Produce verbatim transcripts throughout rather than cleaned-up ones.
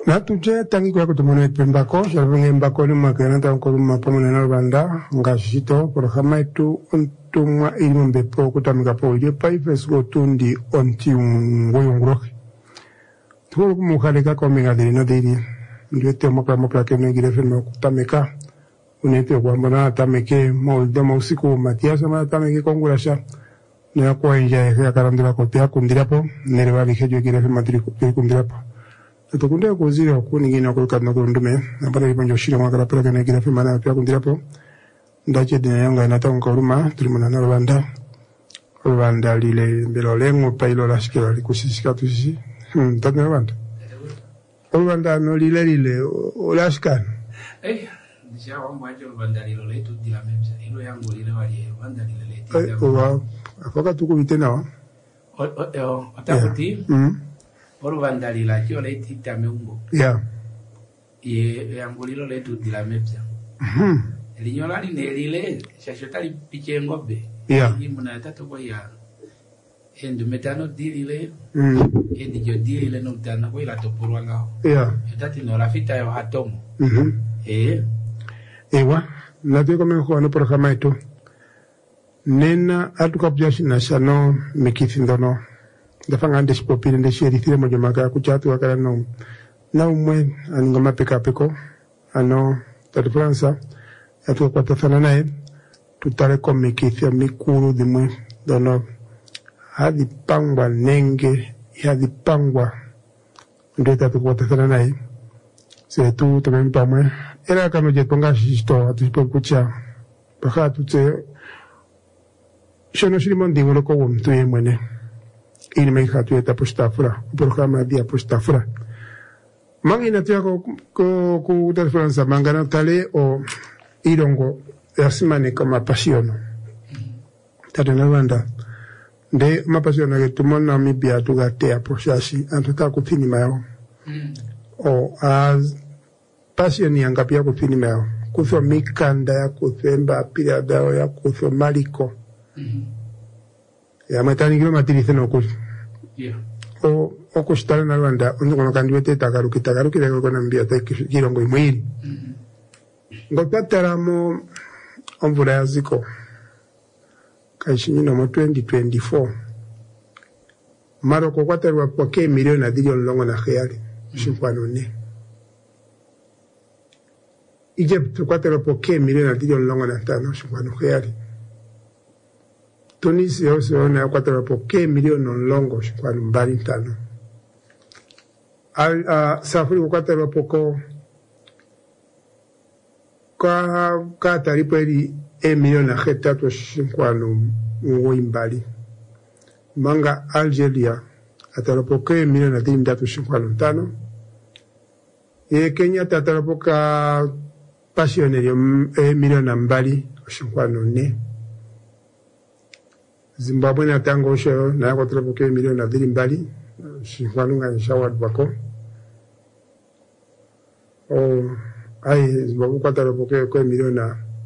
Na tuje tangi kwa kutumone pembako, shalvenge mbako ni makena ta ko mapamone na banda, ngashito programa itu untumwa ilmu bepo kutamika po ile paifes go tundi onti ngoyongro. Tuko kumukhaleka kwa mingadiri na diri. Ndio te mokla mokla kene gire fema kutamika. Unete kwa mbona tameke molde mausiku Matias ma tameke kongulasha. Na kwa nje ya karandira kotea kundirapo, nereva vihejo gire fema tiri kundirapo. Tukunde kuzira okuni ngina kuruka na kundume nabara ibanjo shira mwakala pera kana gira fima na pya kundirapo ndache dina yanga na tango kuruma tulimana na Rwanda Rwanda lile mbelo lengo pailo la shikira likusishika tushi hm tatu Rwanda Rwanda no lile lile olashika eh nisha wa mwaje Rwanda lile letu dila memza ilo yangu lile wali Rwanda lile letu eh wa afoka tukubite nawa o o atakuti mm Rwanda lile kio letu tameungo yeah ye yangu lile letu dila memza mhm Linyola ni nelile shashotali piche ngobe yeah imuna tatu kwa ya endu metano dilile mm endi jo dilile no tana kwa ila topurwa ngao yeah yotati no rafita yo hatomo mhm eh ewa na teko mengo no programa ito nena atukapjashi na shano mikithindono dafanga ndeshi popile ndeshi erithire mojomaka kuchatu wakala no na umwe aningoma peka peko ano tatu Fransa atuwa kwa tafana nae tutare komikithia mikuru dimwe dono hadi pangwa nenge hadi pangwa ndio tatu kwa tafana nae se tu tumempa mwe era kama je ponga shisto atupo kucha paka tutse shono shirimo ndingolo ko wumtu yemwene ili meika tu eta postafura programa dia postafura mangi na tia ko ko ku Fransa mangana tale o irongo yasimane kama pasiono tata na Rwanda de mapasiono ke tumona mibia tugatea prosasi antuta kufini mayo mm. o as pasioni angapia kufini mayo kuso mikanda ya kusemba pila dao ya kuso maliko mm. ya matani kilo matirize no kuso yeah o o kustala na Rwanda ongo kandiwete takaruki takaruki lego kona mbia takirongo imwili mm. Ngotataramo omvula yaziko kashinyino mo twenty twenty-four Maroko kwatarwa poke milioni adili longo na khayali shikwano ne Egypt kwatarwa poke milioni adili longo na tano shikwano khayali Tunisia also na kwatarwa poke milioni longo shikwano mbali tano al uh, safari kwatarwa poko kwa kata riperi e milioni hetatu shinkwano ngoimbali manga Algeria atarapoka e milioni adini datu shinkwano tano e Kenya tatarapoka pasionerio e milioni mbali shinkwano ne Zimbabwe na tango sho na kwa tarapoka e milioni adini mbali shinkwano nganishawa bako o ai Zimbabwe kwa tarapoka kwa milioni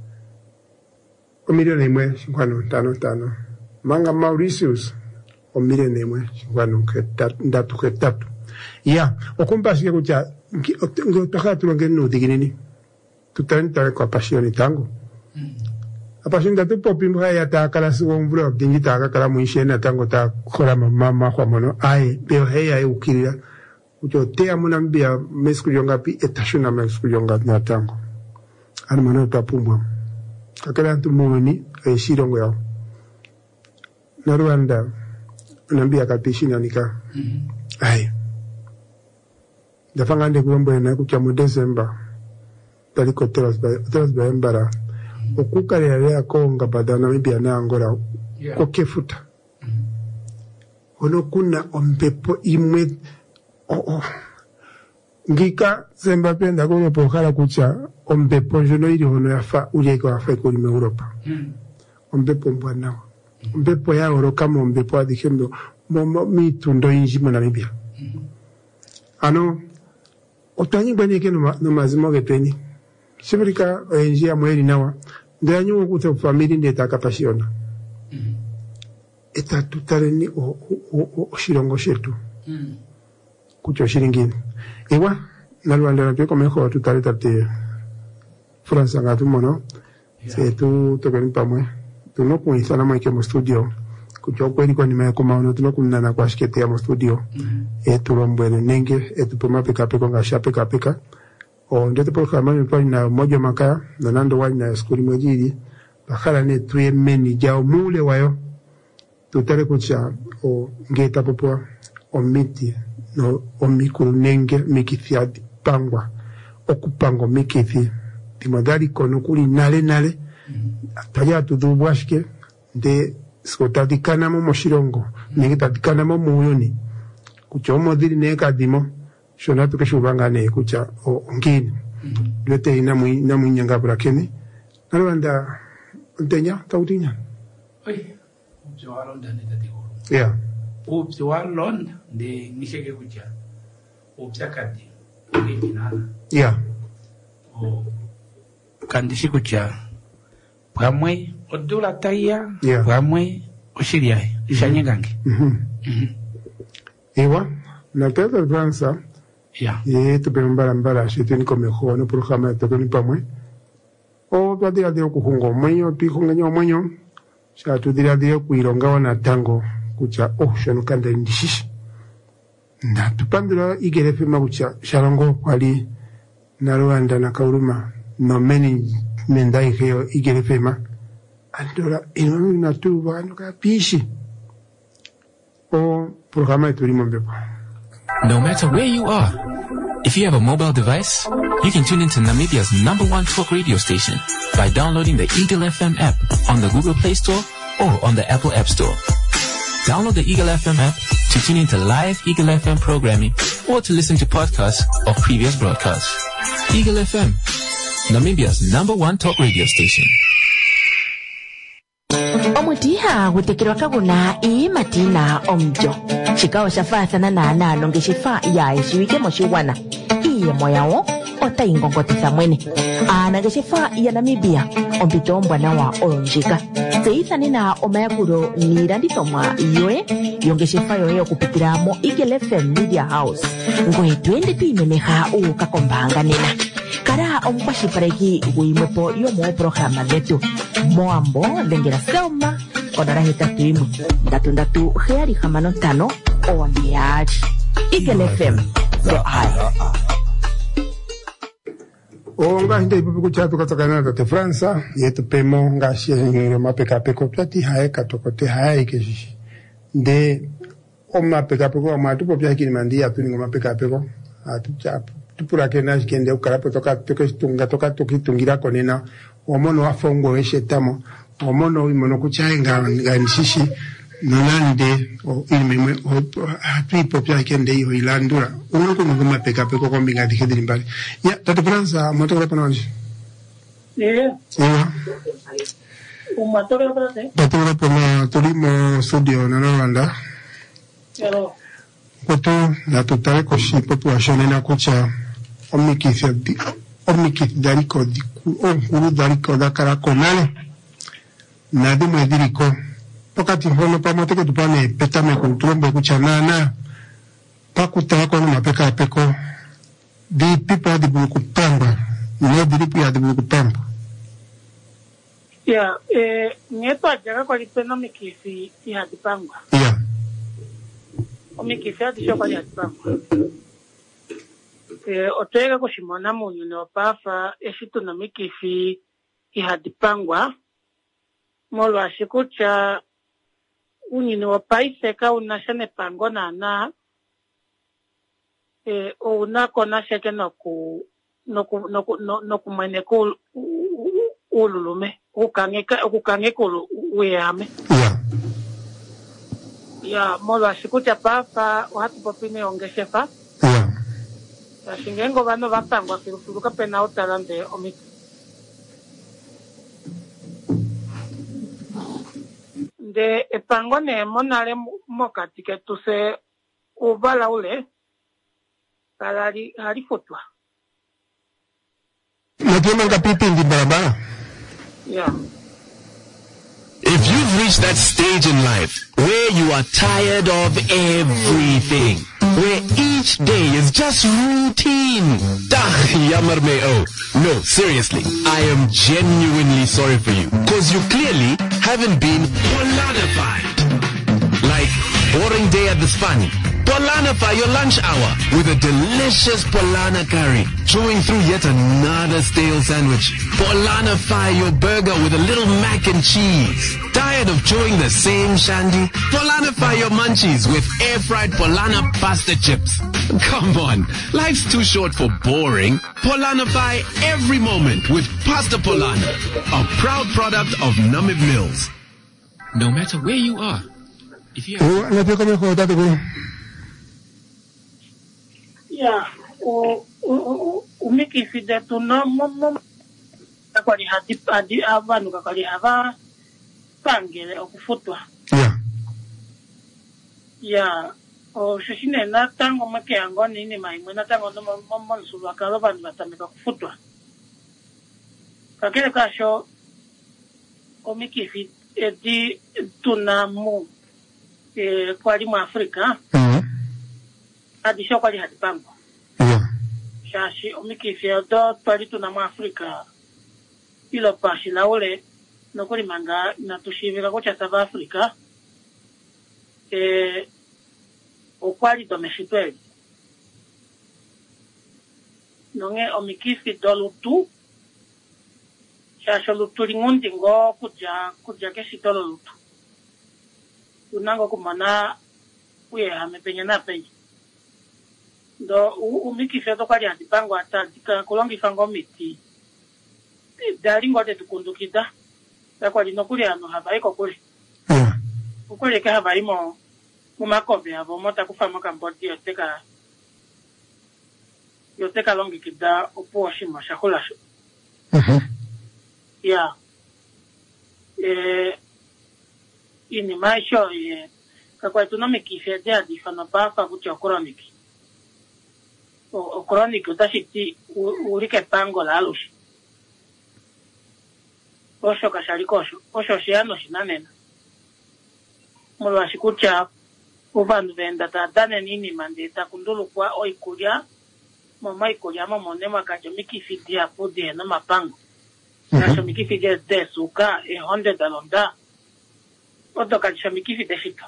o milioni imwe shinkwano tano tano manga Mauritius o milioni imwe shinkwano ndatu ketatu ya okumpasike kucha ngotaka tulongeni no diginini tutanta kwa pasioni tango apasioni tatu popi mbwa ya takala sigo mvula dingi takala muishena tango ta kola mama kwa mono ai beo heya e ukirira ucho tea muna mbia mesku yonga pi etashuna mesku yonga na tango ani mano tapumbwa kakala ntu mwini e shirongo yao na Rwanda nambia kapishina nika mm-hmm. ai dafanga nde kuombo na kucha mu December taliko teras ba teras ba embara mm-hmm. okukale ya konga badana mbia na Angola yeah. ko kefuta mm-hmm. ono kuna ompepo imwe oh oh ngika semba penda ko pokhala kucha ompepo jono ili hono yafa uje ko afa ko ni Europa mm-hmm. ompepo mbwana ompepo ya oro kama ompepo adikendo momo mitundo inji mu Namibia mm-hmm. ano otanyi banye ke no no mazimo geteni sibirika enji ya mweli nawa ndanyu okuta family ndeta kapasiona mm-hmm. eta tutareni o o o shirongo shetu mm-hmm. kucho shiringini ewa nalwanda na peko meko tutale tate France ngatu mono se tu to ben pamwe tu no kun isana mo ikemo studio kucho kweli kwa nime ko maono tu no kun nana kwa shikete ya mo studio e tu rombele nenge e tu poma peka peko ngasha peka peka o ndete por kama mi pa na moja maka na nando wali na skuli mwejiri bakhala ne tuye meni jao mule wayo tutale kucha o ngeta popo o miti no o mikuru nenge mikithia pangwa okupango mikithi timadari kono kuli nale nale taya tudubwashike de skotadikana mo moshirongo ningitadikana mo muyoni kucha omodiri neka dimo shona tuke shubanga ne kucha o ngini lete ina mu na munyanga brakeni nalwanda ntenya tautinya oi jawalonda ne tatiko yeah ubzi walonda de nisheke kucha ubza kadi original yeah o kandishi kucha pamwe odula taya yeah pamwe oshiriai shanyengange mhm mhm ewa na tete Fransa yeah e tu pembara mbara shitini komeho no programa to ni pamwe o twadira de okuhungo mwenyo pihunga nyo mwenyo sha tudira de kuironga wana tango kucha oh shano kanda ndishishi na tupandira igerefe mabucha sharongo kwali na Rwanda na Kauruma no meni mendai heo igerefe ma andora ino na tu bano ka pishi o programa turimo mbepo. No matter where you are, if you have a mobile device, you can tune into Namibia's number one talk radio station by downloading the Eagle F M app on the Google Play Store or on the Apple App Store. Download the Eagle F M app to tune into live Eagle F M programming or to listen to podcasts of previous broadcasts. Eagle F M, Namibia's number one talk radio station. Omutiha gutekirwa kaguna ii matina omjo. Shikao shafathana na nalo ngeshifa ya ishiwike moshiwana. Iye moyawo ota ingongotisa mwene. Ana ngeshifa ya Namibia ompito mbwana wa olonjika. Seithani na omayakuro niranditomwa iyoe yongeshifa yoye kupitira mo Eagle F M Media House. Ngoe twende tuimemeha uka kombanga nena. Kara ompashipareki uimwepo yomo programa letu. Moambo lengera selma onara hita tuimu ndatu ndatu heari hamano tano oambiaji Eagle F M so hai o nga hinde ipupu kuchatu katakana tate Fransa yetu pemo nga shire mapeka peko plati hae katokote hae keshishi de o mapeka peko amatu popya kini mandi atu ningo mapeka peko atu chapu tupura kena kende ukarapo toka toka tunga toka toki tungira konena omono afongo eshetamo omono imono kuchaenga nganishishi nonande o ilmemwe o atu popya kende iyo ilandura uno ko ngoma peka peko kombinga dikedi mbali ya tatu Fransa motoka pana wanji eh eh umatore para tatu pana tulimo studio na Rwanda pero koto la totale koshi population na kucha omikithia di omikith dariko di onkuru dariko dakara konale na de mwediriko pokati hono pamote ke tupane petame kontrombe kucha nana pakuta ko na peka peko di pipa di buku pamba no di pipa di buku pamba ya eh ngeto ajaga kwa lipena mikisi ya dipangwa ya omikisi ati shoka ya dipangwa eh otega kushimona munyu no pafa eshitu na mikisi ya dipangwa molo ashikucha unyi wa paise ka unashane pango na na eh una kona sheke no ku no ku no ku no ku mwene ku ululume ukangeka ukangeka uyame ya ya molo ashikucha papa watu popine ongeshefa ya ya shingengo bano batangwa kirufuruka pena utalande omiki de epango ne monale mokati ke tuse ubala ule kalari harifutwa natema ngapipi ndi barabara yeah. If you've reached that stage in life where you are tired of everything, where each day is just routine. Dah, yammer me oh. No, seriously, I am genuinely sorry for you. Cause you clearly haven't been Polanified. Like, boring day at the Spani. Polanify your lunch hour with a delicious Polana curry, chewing through yet another stale sandwich. Polanify your burger with a little mac and cheese. Tired of chewing the same shandy? Polanify your munchies with air-fried Polana pasta chips. Come on, life's too short for boring. Polanify every moment with Pasta Polana, a proud product of Namib Mills. No matter where you are, if you have... Oh, nataka meko tatu kuna. Yeah, o o umiki fide tu no mom akwali hadi hadi abantu kakali aba pangele okufutwa. Yeah. Yeah, o shishine na tango make yango nini mai mwana tango no mom nsulu akalo bantu batameka kufutwa. Kakele kasho umiki fide di tunamu eh kwali mu Afrika. Mhm. Adi sho kwali hadi pango. Yeah. Shashi omikifia do twali tuna mu Afrika ilo pashi la ule nokuli manga natushivika ko cha South Africa eh okwali domeshitweli nonge omikifi do lutu shasho lutu lingundi ngo kuja kuja keshitolo lutu unango kumana uye hamepenya na penye do umikifia to kwali antipango atantika kolongi fango miti dalingo te tukundukida takwali nokuli ano habaiko kuli Yeah. ukuli ka habaimo mumakobe abo mota kufama kamboti yoteka yoteka longi kida opo shima shakula sho Mhm. yeah eh ini maisho ye kakwa tunomikifia dia difana pa fa kucho kroniki o chronic utashiti urike pango la alushi osho kashalikosho osho shiano shinanena mulwa shikucha uvandu venda tatane nini mandeta kundulu kwa oikulia mama ikulia mama nema kacho mikifidi ya pudi na mapango kasho mikifidi ya desuka e honde dalonda odo kacho mikifidi shika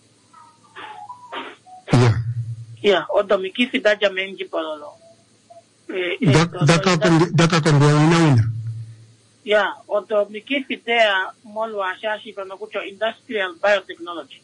Yeah. yeah odo mikifidi aja menji pololo eh Daka kon daka kon wina wina. yeah odo mikifidi ya molwa shashi pano kucho industrial biotechnology.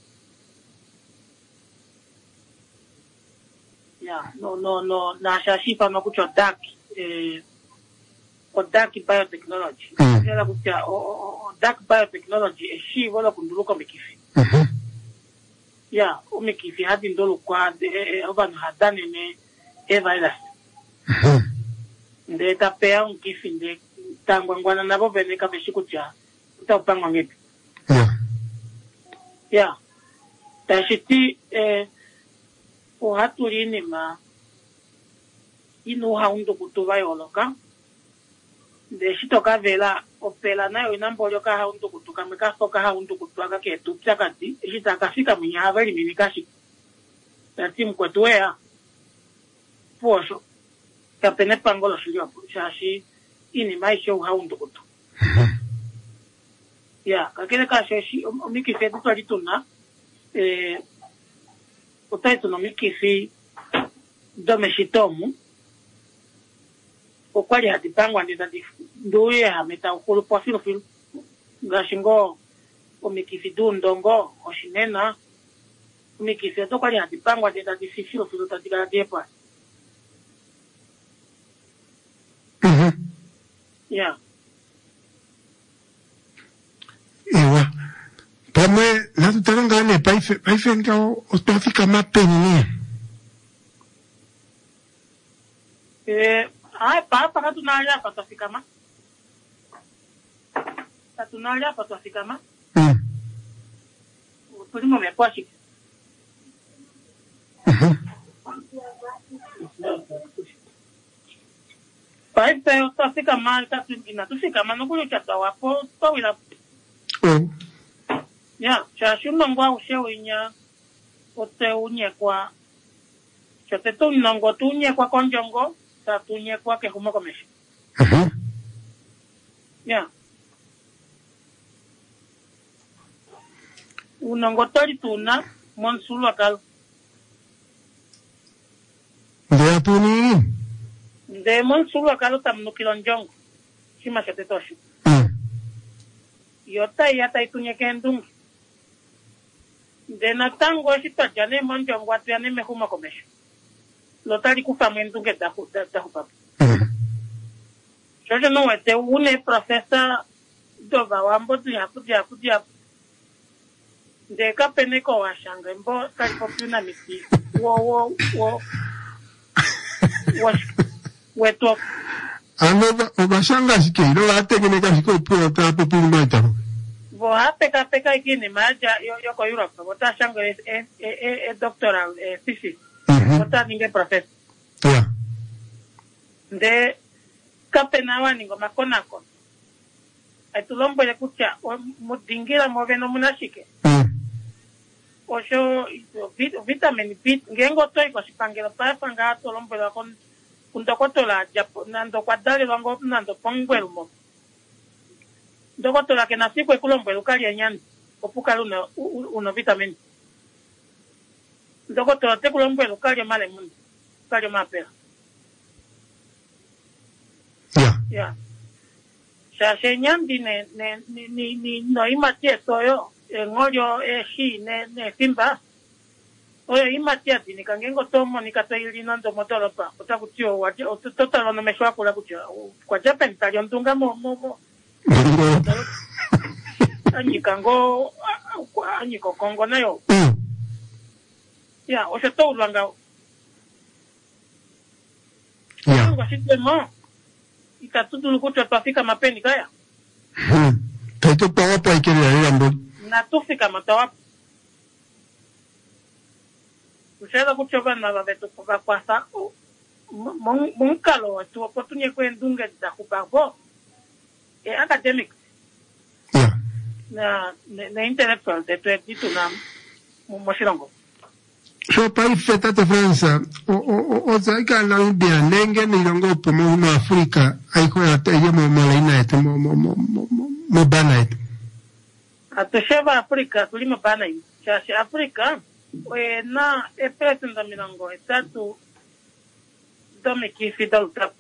Yeah, no, no, no, na shashi pano kucho dark, eh, o dark biotechnology. Mm. Yala kucha, o, o, o dark biotechnology, e shi wala kunduluko mikifi. Mhm. Yeah, o mikifi hadi ndolo kwa, eh, obanu hadane ne, e virus. Mhm. Nde tapea unkifi nde, tangwangwana nabo bene kabeshi kucha, uta upangwa ngepi. Yeah. Yeah, tashiti, eh, o hatulini ma inu haundu kutuva yoloka de shitoka vela opela nayo inambolyo ka haundu kutuka meka soka haundu kutuka ke tupya kati shitaka fika mnyava liminikashi tati mkwetwea posho kapene pangolo shilio shashi ini maisho haundu kutu ya kakele kasho shi omikifetu twalituna eh utaito no mikifi domeshitomu okwali hatipangwa ndita nduye hameta ukulu kwa filo filo gashingo omikifi dundongo oshinena omikifi to kwali hatipangwa ndita filo filo tatika depa Mhm. yeah Ewa. Pame la tutaranga ne paife paife ngao otafika mapeni. eh ai pa pa tunalya pa tafika ma tunalya pa tafika ma Mm. tulimo meposhi Mhm. paife tafika ma tatu inatufika ma nokuli chata wapo tawila Oh. ya cha shumo ngwa ushewinya ote unye kwa chote tu nongo tunye kwa konjongo ta tunye kwa ke humo komesha Mhm. ya unongo tori tuna monsulu akal Nde atuni. de monsulu akal tam nukilon jongo shima chote toshi Mm. yota yata itunye kendung de na tango shita jane monjongo atiane me humo komesha lotari kufa mwendunge da da da papa Mm. Jojo não é teu une professor do Vawambo de Apu de Apu de Apu. De Capeneco wa shanga mbo kali popuna miti. Wo wo wo. Wo weto. Ano obashanga shike lo atengene kashiko pro ta popi maita. Wo hape ka peka ikini maja yo yo ko Europe. Wo ta shanga e e e e doctoral e thesis. Mhm. Wo ta ninge professor. Yeah. De Capenawa ningo makonako. Etulombo ya kucha mudingira moveno munashike. Mm. Ojo vit vitamin bit ngengo toy ko sipangela pa panga to lombo la kon kundo to la japo nando kwadale longo nando pongwel mo ndoko to la ke nasipo kulombo lukali nyan opuka luna uno vitamin ndoko to te kulombo lukali male mun kali mapela Yeah. ya sa senyan di ne ne ni ni ni no imatie toyo ngoyo e shi ne ne simba oyo imatie di ni kangengo tomo ni kataili nando motoro pa otakutio waje ototalo no meshwa kula kucha kwa japan tali ontunga mo mo mo ani kango ani ko kongo nayo Mm. ya o se to langa Yeah. kwa sitwe mo ikatutu kucha tafika mapeni kaya Mm. Taito pawa pa ikere ya mbo. na tufika matawapo kushela kuchoba na babeto kwa kwasa munkalo tu oportunye kwendunga za kubabo e academic Yeah. na na intellectual de tu na moshirongo So pa feta te Fransa o o o zaika na India nenge ni longo pomo no Afrika ai ko ya te mo malaina et mo mo mo mo banait. atosheba Afrika tulima bana hii cha Afrika we na e presenta milango etatu dome kifidal tap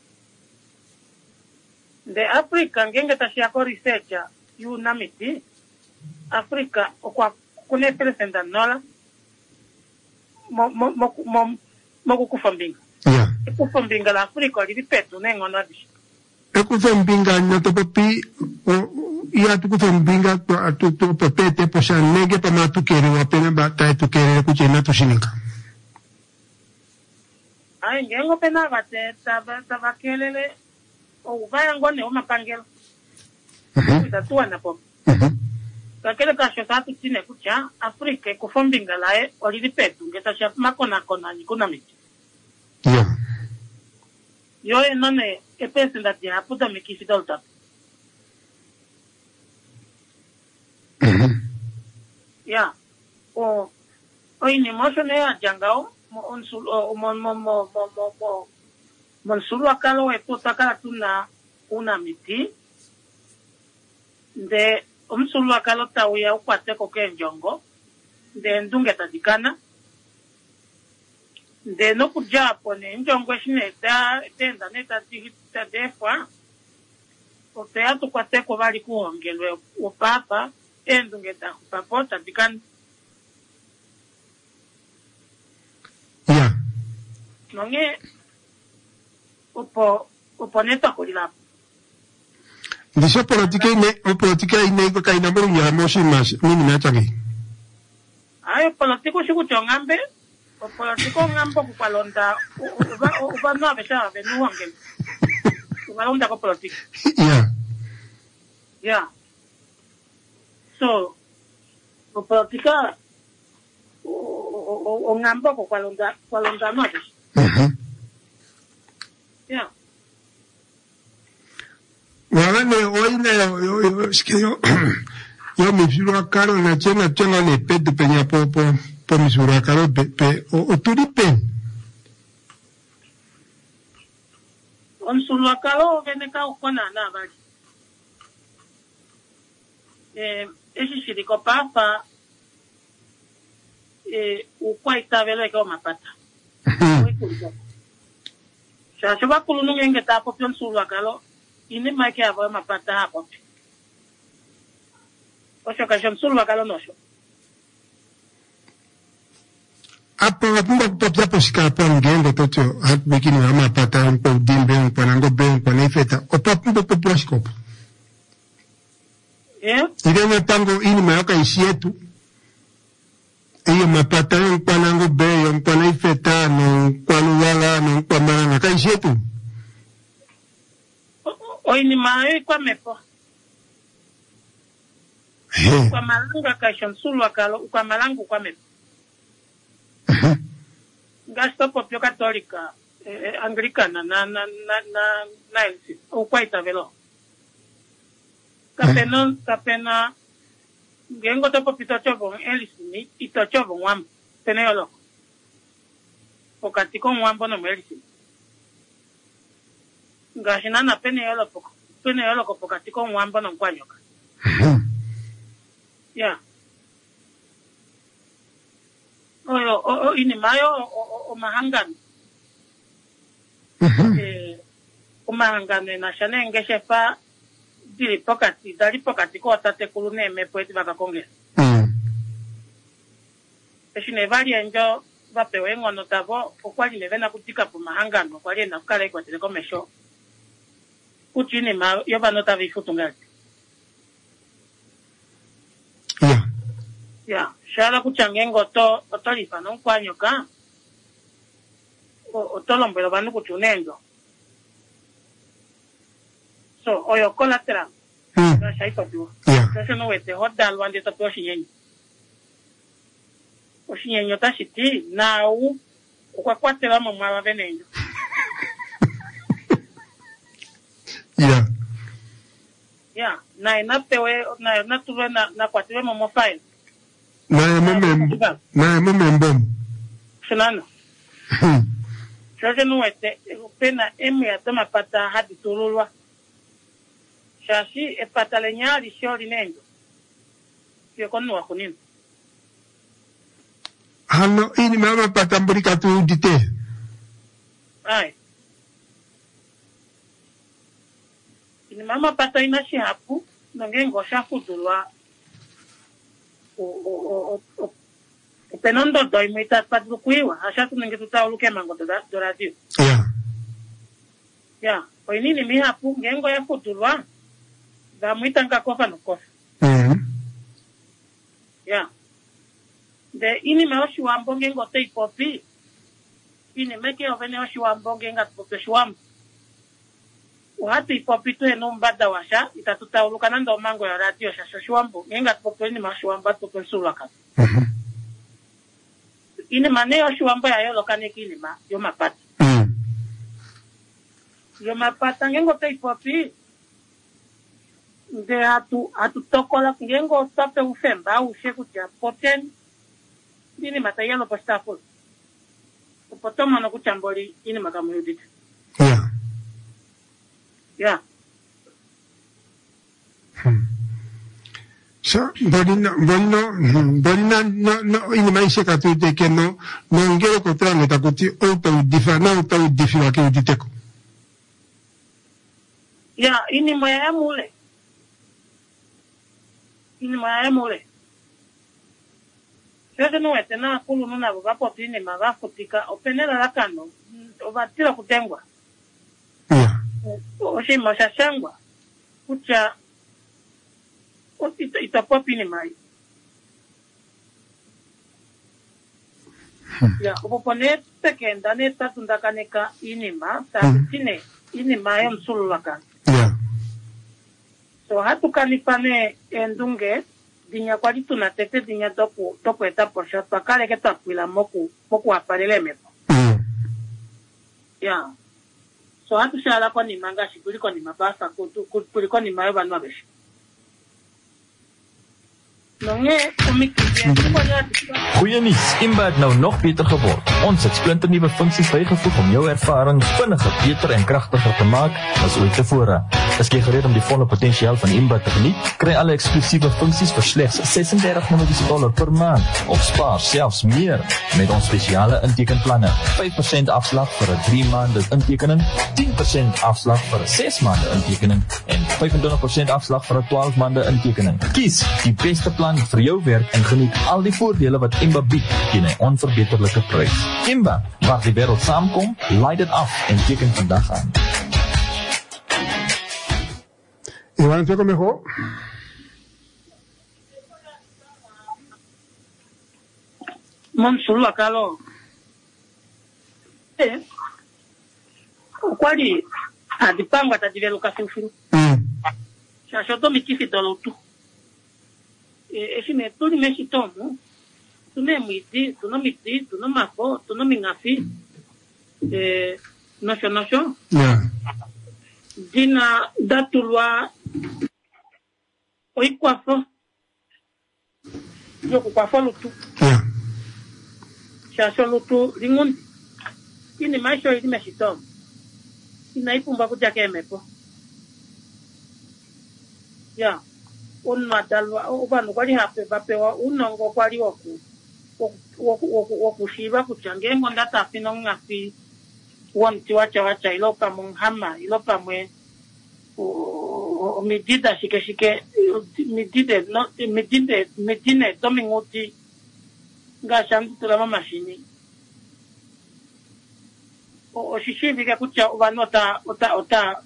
de Afrika ngenge tashia ko research yu namiti Afrika kwa kune presenta nola mo mo mo mo mo kufambinga Yeah. kufambinga la Afrika lipetu nengo na dishi Ekufa mbinga nyoto papi o ia tu kufa mbinga to tu tu papete posha nege pa matu kere wa pena ba tai tu kere ku chena tu shinika. ai ngengo pena bate taba taba kelele o vaya ngone o mapangelo Mhm. itatua na pop Mhm. kakele kasho tatu tine kucha Afrika kufombinga lae olilipetu ngeta sha makona kona ni kuna miti Yeah. yo enone e pesa ndati aputa mikisi dolta Mhm. ya o o ini moso ne ajangao mo onsul o mo mo mo mo mo mo monsulu akalo e potaka tuna una miti de omsulu akalo tawia ukwate ko kenjongo de ndunge tadikana de no kujapo ne njongo shine da tenda neta tita defwa o teatro kwate ko bali kuongelwe o papa endunge ta papota dikana Yeah. nonge upo uponeta kulila Disha politika ine o politika ine ko kai na buru ya moshi mas mimi na changi. ayo politiko siku chongambe o politiko ngambo kupalonda uba uba no abesha benu wangel ubalonda ko politiko Yeah. ya so o politika o ngambo kupalonda kupalonda no abesha Mhm. ya Wale oina yo yo yo ske yo yo mi sura caro na chena chena ne pe de peña po po po mi sura caro pe pe o o turi pe on sulwakalo veneka ukona na bali eh esi shiriko papa eh ukwaita velo eka mapata sasa bakulu nungenge tapo pion sulwakalo ini make avo mapata hapo osho ka sulwakalo nosho apa wapumba kupapya poshika apa ngendo toto hatu bikini wama pata mpo udimbe mpo nangobe mpo naifeta opa pumba popya shikopo eh ile mpango ini mayoka ishi yetu iyo mapata mpo nangobe mpo naifeta no kwa luwala no kwa maranga ka ishi yetu o ini mayo kwa mepo kwa malanga ka sulwakalo kwa malangu kwa mepo gasto popio católica eh, anglicana na na na na na o quaita velo kapena kapena gengo to popito chobo elisini ito chobo wam tenelo o katiko wambo no melisi gashina na penelo poko penelo ko katiko wambo no kwanyoka ya Oyo, o, ini mayo, o, o mahangano. Eh, o mahangano na shane ngeshe pa dili pokati, dali pokati ko tate kulune me poeti baka kongres. Eshine vali enjo vapewe ngono tavo, o kwali levena kutika po mahangano, kwali na kale kwa tele komesho. Kuchini ma yoba nota vifutungali. Yeah. Ya, shala kuchangengo to otolipa no kwanyoka. O otolombelo banu kuchunengo. So oyo collateral. Mm. Na shaipa tu. Yeah. Sasa no wete hodal wande to toshinyenyo. Oshinyenyo tashiti na u kwa kwatela mama wa venenyo. Yeah. Ya, na inapewe na natuwe na na kwatele mama file. Na mume na mume mbomu. Shanana. Sasa no wete pena emu ya tama pata hadi turulwa. Shashi e pata lenyali shori nendo. Kyo kono wa kunini. Hano ini mama pata mburika tu dite. Ai. Ini mama pata inashi hapu nongengo shafu dulwa. O o o o penondo doi muita patu kuiwa ashatu ninge tutauluke mango da do radio. Yeah. Ya, o ini mi hapu ngengo ya futulwa. Da muita ngakofa no kofa. Mhm. Ya. De ini me oshi wambo ngengo te ipopi. Ini meke ovene oshi wambo ngenga tupope shwambo. Uhati ipopi tu eno mbada washa itatutauluka nando mango ya radio shasho shwambo ngenga tupope ni mashwamba tupope sulaka. Mhm. Ini maneo shwambo ya yo lokane kini ma yo mapata. Mhm. Yo mapata ngengo te ipopi. De atu atu tokola ngengo tope ufemba usheku tia poten. Ini mataya no postafo. Upotoma no kuchamboli ini makamuyudite. Yeah. Yeah. Hmm. So, bolina, bolino, bolina, no, no, ini maisha katute ke no, no ngero kotrane takuti auto difa, na auto difi wake uditeko. Yeah, ini maya mule. Ini maya mule. Sasa no ete na kulu nuna baba potini maga futika openela lakano obatira kutengwa. Yeah. Oshi mashashangwa. Kucha ita itapopi ni mai. Ya, opopone tekenda ne tatundakaneka inima tatine inima ya msululaka. Yeah. So hatu kanipane endunge dinya kwali tunatete dinya toku toku eta porsha pakale ke takwila moku moku aparele mepo. Mm. Ya. So hatu shala kwa ni manga shikuli kwa ni mabasa kuliko ni mayo banwa beshi. Nonge komikkie kwaya. Goeie nuus, Imba het nou nog beter geword. Ons het splinternuwe funksies bygevoeg om jou ervaring vinniger, beter en kragtiger te maak as ooit tevore. Is jy gereed om die volle potensiaal van Imba te geniet? Kry alle eksklusiewe funksies vir slegs ses en dertig dollar per maand of spaar selfs meer met ons spesiale intekenplanne. vyf persent afslag vir 'n drie maande intekening, tien persent afslag vir 'n ses maande intekening en vyfentwintig persent afslag vir 'n twaalf maande intekening. Kies die beste plan vir jou werk en geniet al die voordele wat Imba bied teen 'n onverbeterlike prys. Imba, waar die wêreld saamkom, laai dit af en teken vandag aan. Iván, ¿te mejor? Monsula kalo. Eh. Kwali adipangwa tadiveluka sufuru. Mm. Shashoto mikifi dolotu. Eh, efine tuni meshitomu. Tune miti, tuno miti, tuno mako, tuno mingafi. Eh, nosho nosho. Yeah. Dina datulwa oikwafo. Yo kwafo lutu. Yeah. Shasho lutu ringun. Ini maisho ili meshitomu. Ina ipumba kujake mepo. Ya. Unma dalwa ubanu kwali hape bapewa unongo kwali woku. Woku woku woku shiba kuchange ngonda tapi no ngafi. Wanti wacha wacha ilopa munghama ilopa mwe o medida shike shike medide no medide medine dominguti ngashantu tulama mashini o shishivi ka kucha ubanota ota ota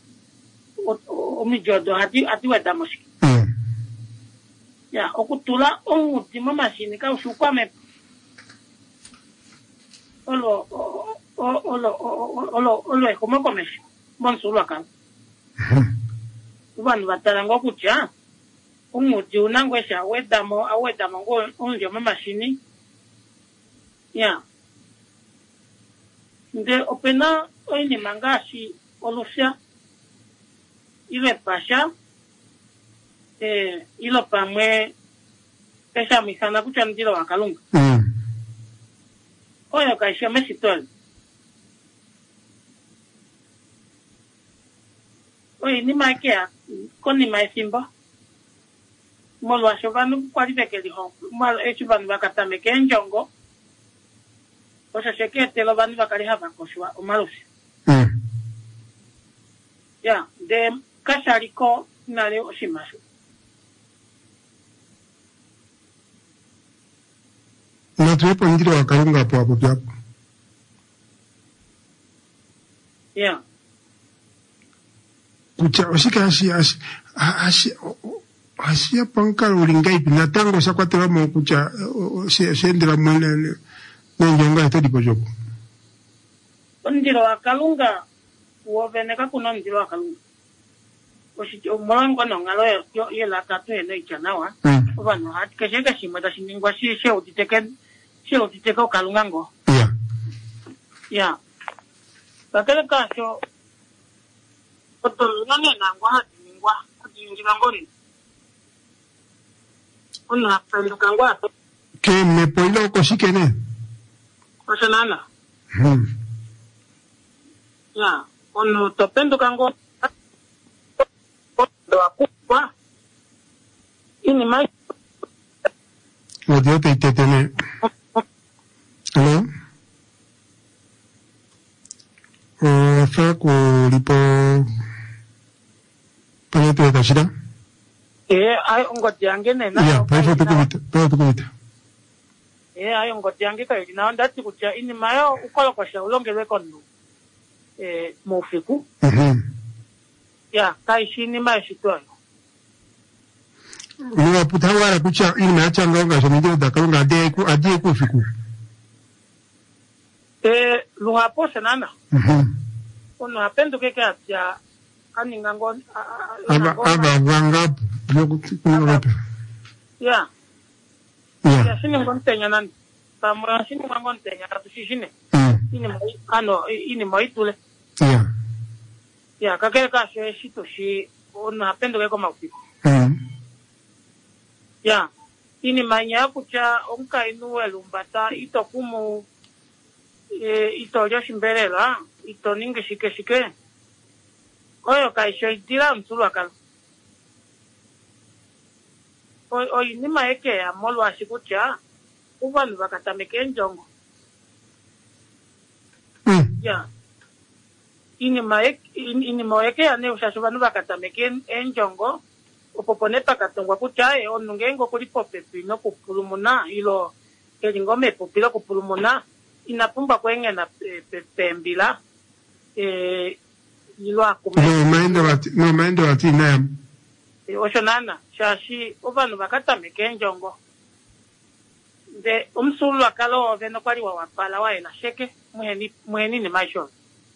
o mijodo hati hati weda moshiki ya okutula onguti mashini ka ushukwa me olo olo olo olo olo como comes monsulu acá ubani batalanga okucha umuti unangwesha wedamo awedamo ngo onjo mashini ya nde opena oini mangashi olusia ile pasha eh ilo pamwe pesa misana kucha ndilo wakalunga Mm. oyo kaisha mesitol. Oye, ni maikea, con ni maisimba. Molo a shovanu kwali beke diho. Mal e chubanu bakata meke njongo. Osa sheke te lo banu bakari hava koshwa o malusi. Mm. Ya, de kashariko nare oshimashu. Na tuwepo ndiro wakalunga hapo hapo hapo. Ya. Kucha osika ashi ashi ashi ashi pankalo ulingai na tango sakwatela mo kucha se sendela mwana na njonga ito dipo jopo. Ndiro wakalunga uoveneka kuno ndiro wakalunga. Oshi mwango no ngalo yo yela tatu eno ichanawa. Mm. Obano hat kesheka shimada shiningwa shi she utiteke she utiteke okalunga ngo. Yeah. Ya. Bakele kasho otolunga nena ngwa hatingwa hatingira ngori. Una peluka ngwa to. Que me poilo koshikene. Osanana. Hmm. Ya. Ono topendo kango. Do akupwa. Ini mai. Odio te tetene. Hello? Eh, fa ku lipo panete de tashira. Eh, ay ongoti yange nena. Ya, pa fa tukumita, pa tukumita. Eh, ay ongoti yange kai na ndati kucha ini mayo ukolo kwa sha ulongelwe kono. Eh, mofiku. Mhm. Ya, kai shini mai shitwa. Luwa putawara kucha ini na changa nga shamidio da kalunga ade ku ade ku fiku. Eh, luha po senana. Mhm. Ono apendo ke ke atia kaninga ngon Aba aba vanga loku kuna ngapi. ya Ya. ya sini ngon tenya nan pamra sini ngon tenya tu sini Mm. ini mai ano ini mai tule Ya. ya kakere ka she shito shi ono apendo ke koma usiku Mm. ya ini manya kucha onka inu elumbata ito kumu e ito yo simberela ito ninge shike shike oyo kai shoi dira msulu akalo oy oy ni maeke ya molo ashikucha ubanu bakatameke njongo mm. ya ini maeke ini maeke ya ne ushashubanu bakatameke njongo upopone pakatongwa kucha e onungengo kulipo pepi no kupulumuna ilo elingome popilo kupulumuna inapumba kwenge na pembila e ilo akume no maendo lati no maendo lati na e oshonana shashi ubanu bakatameke njongo de umsulu akalo veno kwali wa wapala wa ena sheke muheni muheni ni maisho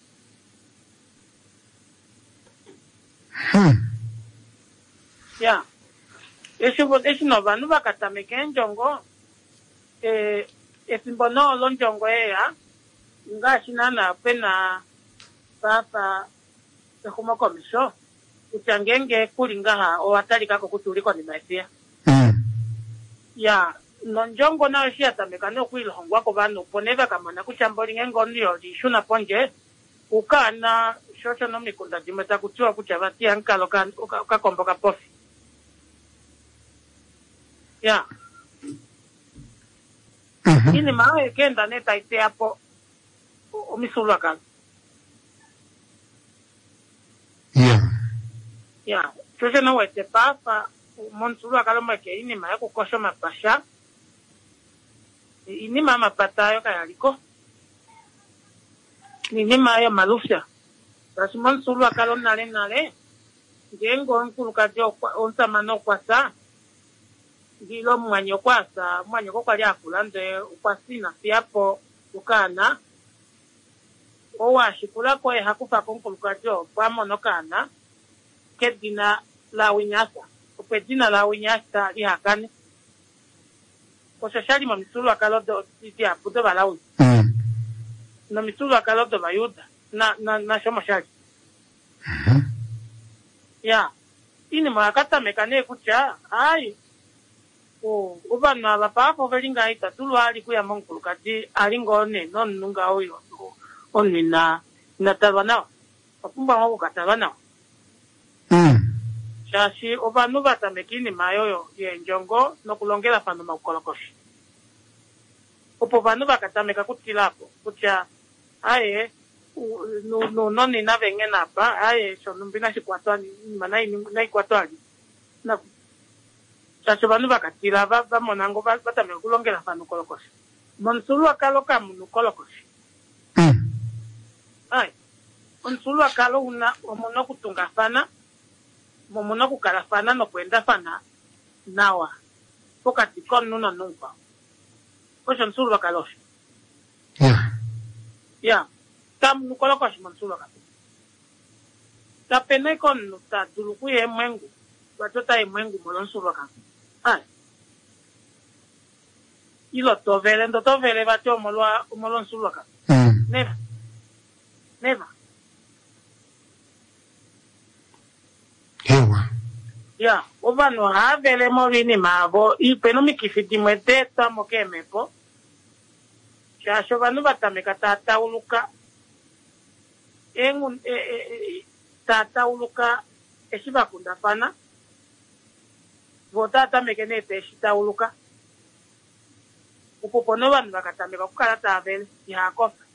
hmm. ya esi bo esi no vanu bakatameke njongo eh esimbono lo njongo ya ngashi nana pena papa ekuma komisho utangenge kulingaha o atali kako kutuliko ni maisia mm. ya no njongo na shi atameka no kwilongwa ko banu poneva kama na kuchambolinga ngonyo lishuna ponje ukana shosho no mikunda dimeta kutua kuchavati ankalo kan ukakomboka pofi ya mm-hmm. ini mawe kenda neta ite hapo omisulwa kan yeah ya shosho no wete papa monsulwa kaloma ke ini mawe kukosho mapasha ini mama patayo kayaliko ni mayo malufya basi monsulwa kalon nale nale ngengo nkuluka jo onta mano kwasa ngilo mwanyo kwasa mwanyo ko kwali akulande ukwasina piapo ukana owashikula ko hakufa konkuluka jo pamono kana kedina la winyasa upedina la winyasa lihakane koshashali ma misulu akalodo titi apudo balawi mm. no misulu akalodo bayuda na na na shoma shali mm-hmm. ya ini mwakata mekane kucha ai o ubana bapapo velinga ita tulu ali kuya monkulu kati alingone non nunga oyo onina natabana apumba ngo katabana mm. shashi obanu batamekini mayoyo ye njongo no kulongela fano makolokoshi opo banu bakatameka kutilapo kucha aye no no no ni na venga napa aye so numbina shikwatwani manai ni kwatwani na shashi banu bakatila ba ba monango batameka kulongela fano kolokoshi monsulu akaloka munu kolokoshi mm. ai monsulu akalo una omono kutunga fana momono kukalafana no kwenda fana nawa pokati kon nuna numpa osho nsulu bakaloshi yeah ya tam nukolokoshi monsulu bakaloshi tapene kon nuta duluku ye mwengu batota ye mwengu molo nsulu bakaloshi ai ilo tovele ndo tovele batyo molo molo nsulu bakaloshi mm. never never ewa ya obano havele morini mabo ipeno mikifiti mwete tamo kemepo shasho banu batameka tata uluka engun e, e, e, tata uluka esibakunda fana votata mekenete esita uluka upopono banu bakatameka kukala tavele yakofa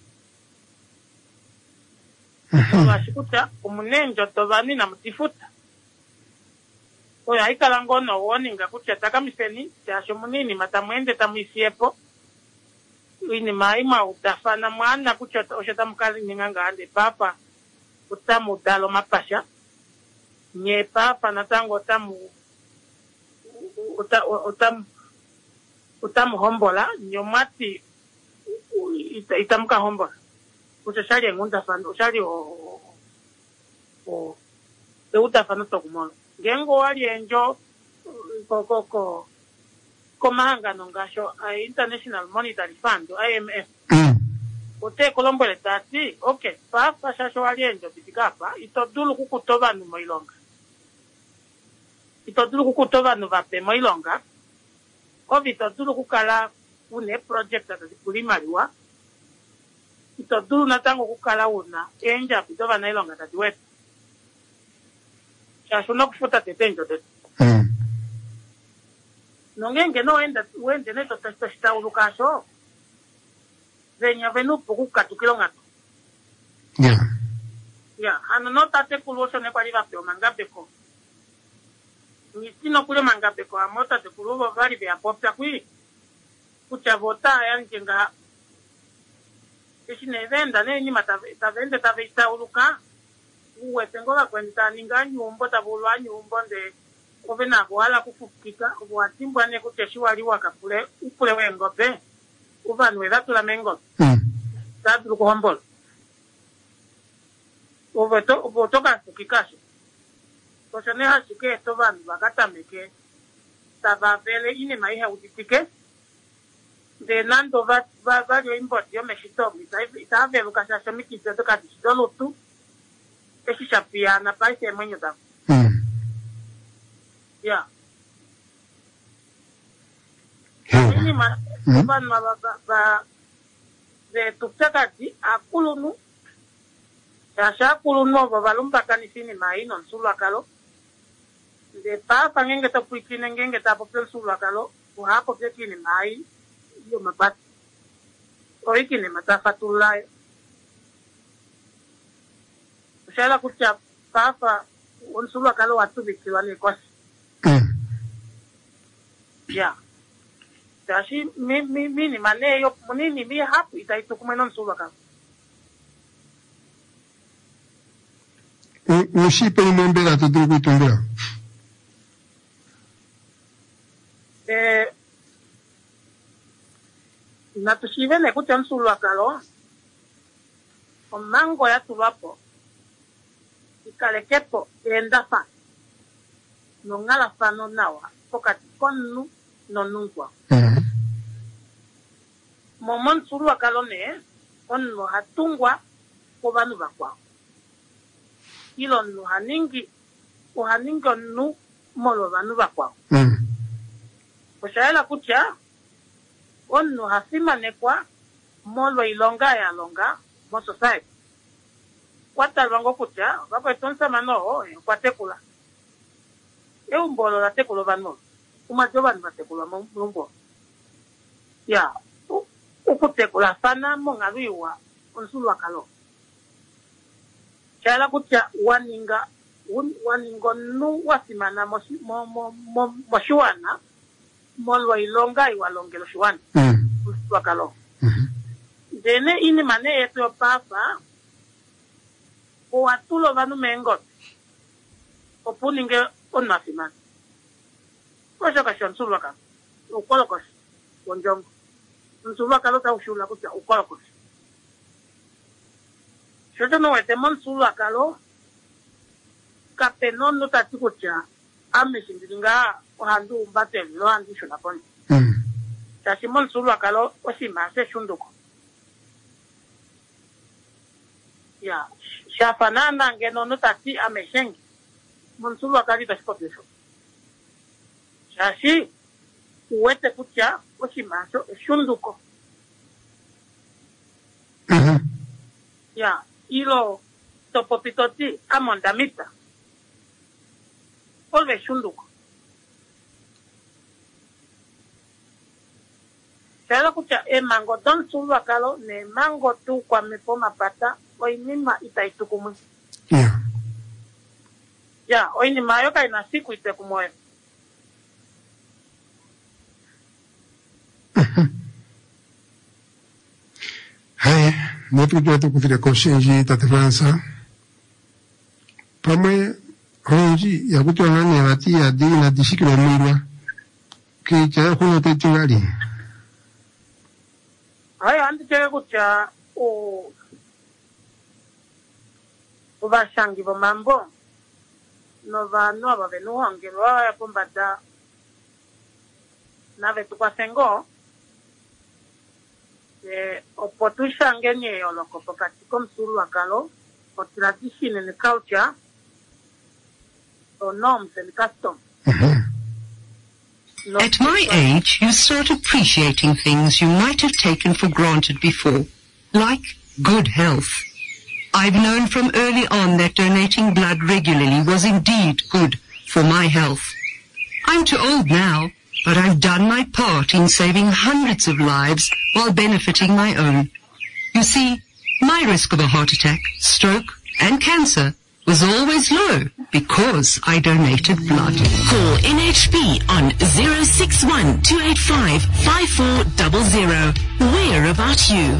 bashikuta umunenjo tobani na mutifuta oya ikala ngono woninga kucha takamiseni chasho munini matamwende tamuisiepo ini maima utafana mwana kucha oshata mkazi ninganga ande papa utamu dalo mapasha nye papa natango tamu uta, utamu utamu hombola nyomati itamuka hombola usashali ngunda fana usashali o o de uta fana tokumono gengo wali enjo ko ko ko komanga nongasho a International Monetary Fund I M F mm. ote kolombo le tati okay pa pa shasho wali enjo bitikapa itodulu kukutoba no moilonga itodulu kukutoba no vape moilonga Ovito dulu kukala une project ati kulimaliwa. Ito dulu natango kukala una enja pito vana ilonga tati wetu. Chasuno kufuta tetenjo tetu. Mm. Nongenge no enda wende neto testa ulukaso. Venya venu pukuka tukilonga. Yeah. Ya, ano no tate kuluoso ne kwa liva peo mangapeko. Nisino kule mangapeko amota te kuluwa vari vya popya kui. Kucha vota ya njenga. Eshi nevenda ne nima tavende taveita uluka. Uwe tengola kwenta ninga nyumbo tabulwa nyumbo nde. Ove na kuhala kufukika. Uwa timbwa ne kuteshiwa liwa kapule. Upule wengope. Uva nwela tula mengope. Mm. Tadulu kuhombolo. Uveto uvotoka kukikashi. Kosane hashike tovan vakata meke. Tava vele ine maiha utitike. De nando va va vario import yo meshito. Ita ave lukasha shamiki zeto kati shidolo tu. Eshi shapia na paise mwenyo tavu. Mm. Ya. Yeah. Ini ma tovan ma va va de tukchakati akulunu. Yasha kuluno babalumba kanisini mai non sulwa kalo. De pa pangenge ta puikine ngenge ta popel sulwa kalo. Uha popel kini mai. Yo mabat. Oikine matafatulai. Shala kucha papa un sulwa kalo watu bikiwani kwas. Mm. Ya. Tashi mi mi mi ni mane yo munini mi hapu itaitu kumenon sulwa kalo. Mushipe ni mbela tuduru kuitumbula. Eh, natushive ne kucha nsulwa kalo. Omango ya tulapo. Ikalekepo enda fa. Nongala fa no nawa. Pokati konu no nungwa. Mm. Momon sulwa kalo ne. Onu hatungwa kubanu bakwa. Ilo nu haningi. Uhaningi onu molo banu bakwa. Mm. Kushaela kucha. Onu hasima nekwa. Molo ilonga ya longa. Mo society. Kwata lwango kucha. Wapo etonsa mano. Kwa tekula. E umbolo la tekulo banu. Umajoba ni batekula mumbo. Ya. Ukutekula sana mongaruiwa. Unsulwa kalo. Chala kucha waninga. Waningo nu wasimana moshi, mo, mo, mo, moshuana. Molwa ilonga iwalongelo shuana. Mm. Unsulwa kalo. Mm. Dene ini mane eto papa. Uwatulo vanu mengot. Opuninge onmasimana. Kwa kashi unsulwa kalo. Ukolo koshi. Wonjongo. Unsulwa kalo ta ushula kucha. Ukolo koshi. Shoto no wete monsulu akalo kapenon no tatikucha ame shindilinga ohandu umbate lo handi shuna poni. Mm. Tashi monsulu akalo osima se shunduko. Ya shafanana ngeno no tati ame shengi. Monsulu akali tashikotisho. Tashi uwete kucha osima so shunduko. Mm-hmm. Ya ilo topopitoti amondamita. Olve shunduko. Kala kucha e mango don sulu akalo ne mango tu kwa mepoma pata oinima itaitukumu. Yeah. Ya oinima yoka ina siku itekumoe. Hai, netu tu tu kutire koshenji tate Fransa. Pamwe ronji ya kutu nani ya lati ya di na dishikilo mwirwa. Ki chaya kuno te tingali. Hai andi chega kucha o o vashangi vo mambo. No va no va venu angelo ya pombada. Nave tu kwa sengo. Eh, opotusha ngenye yoloko pokati komsuru wakalo o tradition and culture o norms and custom. Mhm. At my age, you start appreciating things you might have taken for granted before, like good health. I've known from early on that donating blood regularly was indeed good for my health. I'm too old now, but I've done my part in saving hundreds of lives while benefiting my own. You see, my risk of a heart attack, stroke, and cancer was always low because I donated blood. Call N H B on zero six one two eight five five four zero zero. We're about you.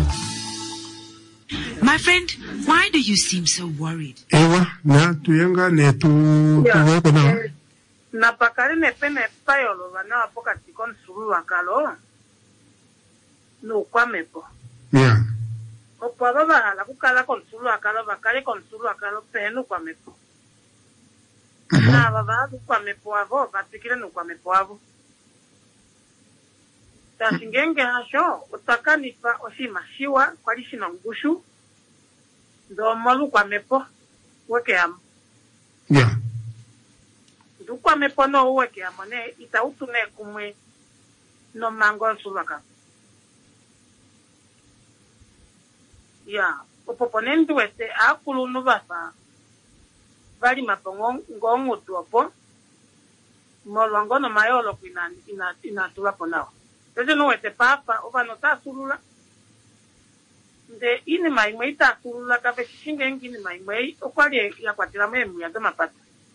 My friend, why do you seem so worried? Ewa, na tuyenga ne tu tuweko na. Na pakari ne pene payolo wana wapoka tikon suru wakalo. No kwa mepo. Yeah. Opado ba la kukala kon suru wakalo bakari kon suru wakalo penu kwa mepo. Na baba kwa mepo avo, batikire no kwa mepo avo. Tashingenge hasho, utakani pa oshima shiwa, kwa lishi na ngushu, ndo malu kwa mepo, weke amu. Yeah. Ndu kwa mepo no weke amu, ne, ita utu ne kumwe, no mango sulaka. Yeah, upoponendu wese, akulu nubasa, vali mapongo ngongu tuopo, molo no mayolo ina, ina, ina tulapo nao. Tete no ete papa, oba no ta surula. De ini mai mai ta surula ka ve shinge ngini mai mai, o kwali ya kwatira memu ya dama pata.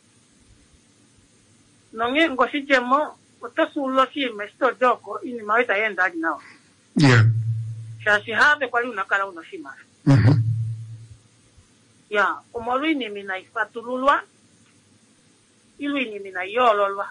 Nonge ngoshi jemo, o ta sulo si mesto joko, ini mai ta yenda nao. Yeah. Shashi habe kwali unakala unoshima. Mhm. Ya, o molu ini mina ifatululwa, ilu ini mina yololwa.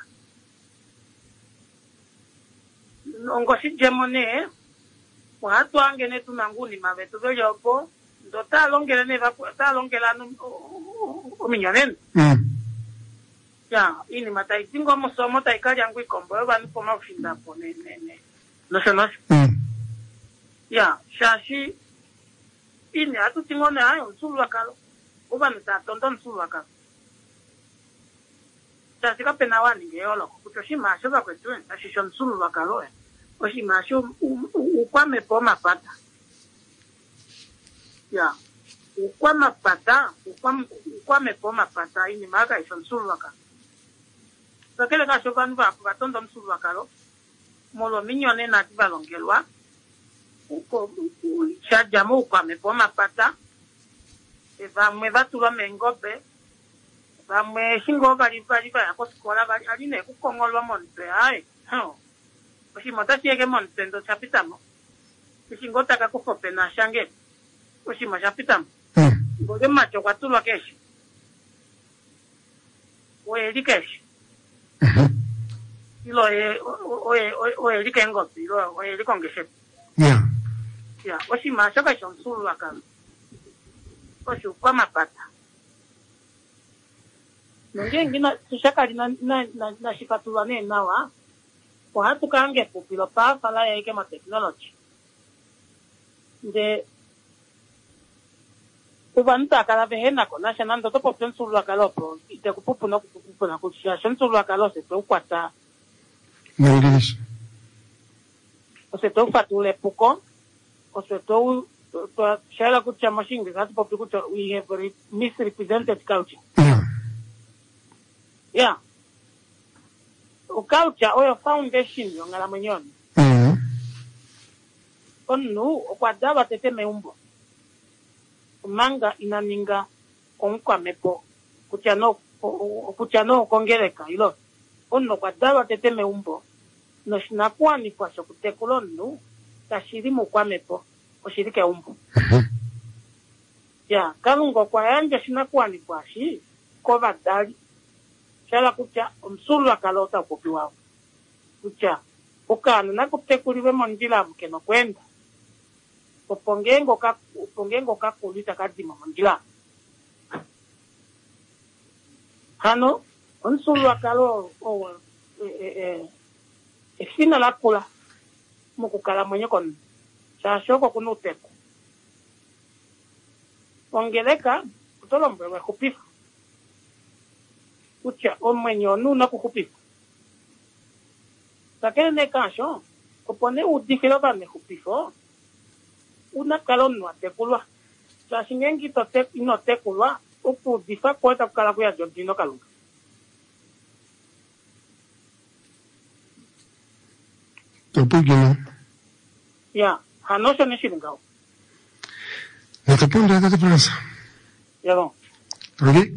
Ngoshi jemone, watu angene tunanguni mabetu yopo, ndo ta longele ne va ta longela no o minyonen. Mm. Ya, ini mata itingo musomo ta ikali yangu ikombo ba ni poma ufinda po ne ne ne. No se no. Mm. Ya, shashi ini atu tingo ne ayo nsulu akalo. Uba nta tonto nsulu akalo. Shashi ka penawani ngeyolo, kutoshima shoba kwetu, shashi nsulu akalo. Oshi masho ukwame poma pata. Ya. Ukwama pata, ukwame ukwame poma pata ini maga isonsulu waka. Sakele ka shoka nva ku batondo msulu wakalo. Molo minyone na tiba longelwa. Uko chaja mo ukwame poma pata. Eva mwe batulwa mengobe. Ba mwe shingo bali bali ba yakoskola bali aline kukongolwa monte ai. Ho. Oshi motasi ege montendo chapitamo. Oshi ngota kakufope na shange. Oshi ma chapitamo. Ngode macho kwa tulwa keshi. Oye li keshi. Ilo e oye oye li kengopi. Ilo oye li kongeshe. Yeah. Yeah. Oshi ma shoka shonsulu wakano. Oshi ukwa mapata. Nonge ngina tushakari na na na, na shipatulwa ne nawa. Watu kange pupilo pa fala ya ike ma technology. De ubanta kala vehena ko na shanando to popten sulu akalo pro ite kupupu no kupupu na kushia shan sulu akalo se to kwata. English. O se to fatule puko o se to to shala kucha machine that popu kucha we have very misrepresented culture. Yeah. Yeah. O culture o foundation yo ngala manyoni. Mhm. Onu o kwadaba tete meumbo. Manga inaninga onkwa mepo kuchano kuchano kongereka ilo. Onu kwadaba tete meumbo. No shinakuwa ni kwa shokutekulo nu tashirimu kwa mepo o shirike umbo. Mhm. Ya, kalungo kwa yanja shinakuwa ni kwa shi ko badali. Shala kucha umsulu akalota kopi wao. Kucha ukana na kupekuliwe monjila mkeno kwenda. Upongengo ka upongengo ka kulita kadima monjila. Hano umsulu akalo o e e e fina la kula mukukala mwenye kon. Shashoko kunuteku. Ongeleka kutolombe wa kupifu. Kucha omwenye onu na kukupifu. Saqué en el cancho, o pone un diferente para me jupifo. Una calor no te culpa. Sa sin en quito te no te culpa. O por difa cuenta cada vez yo no calor. Te puedo. Ya, a no se necesita. No te pongo de Francia. Ya no. Ok.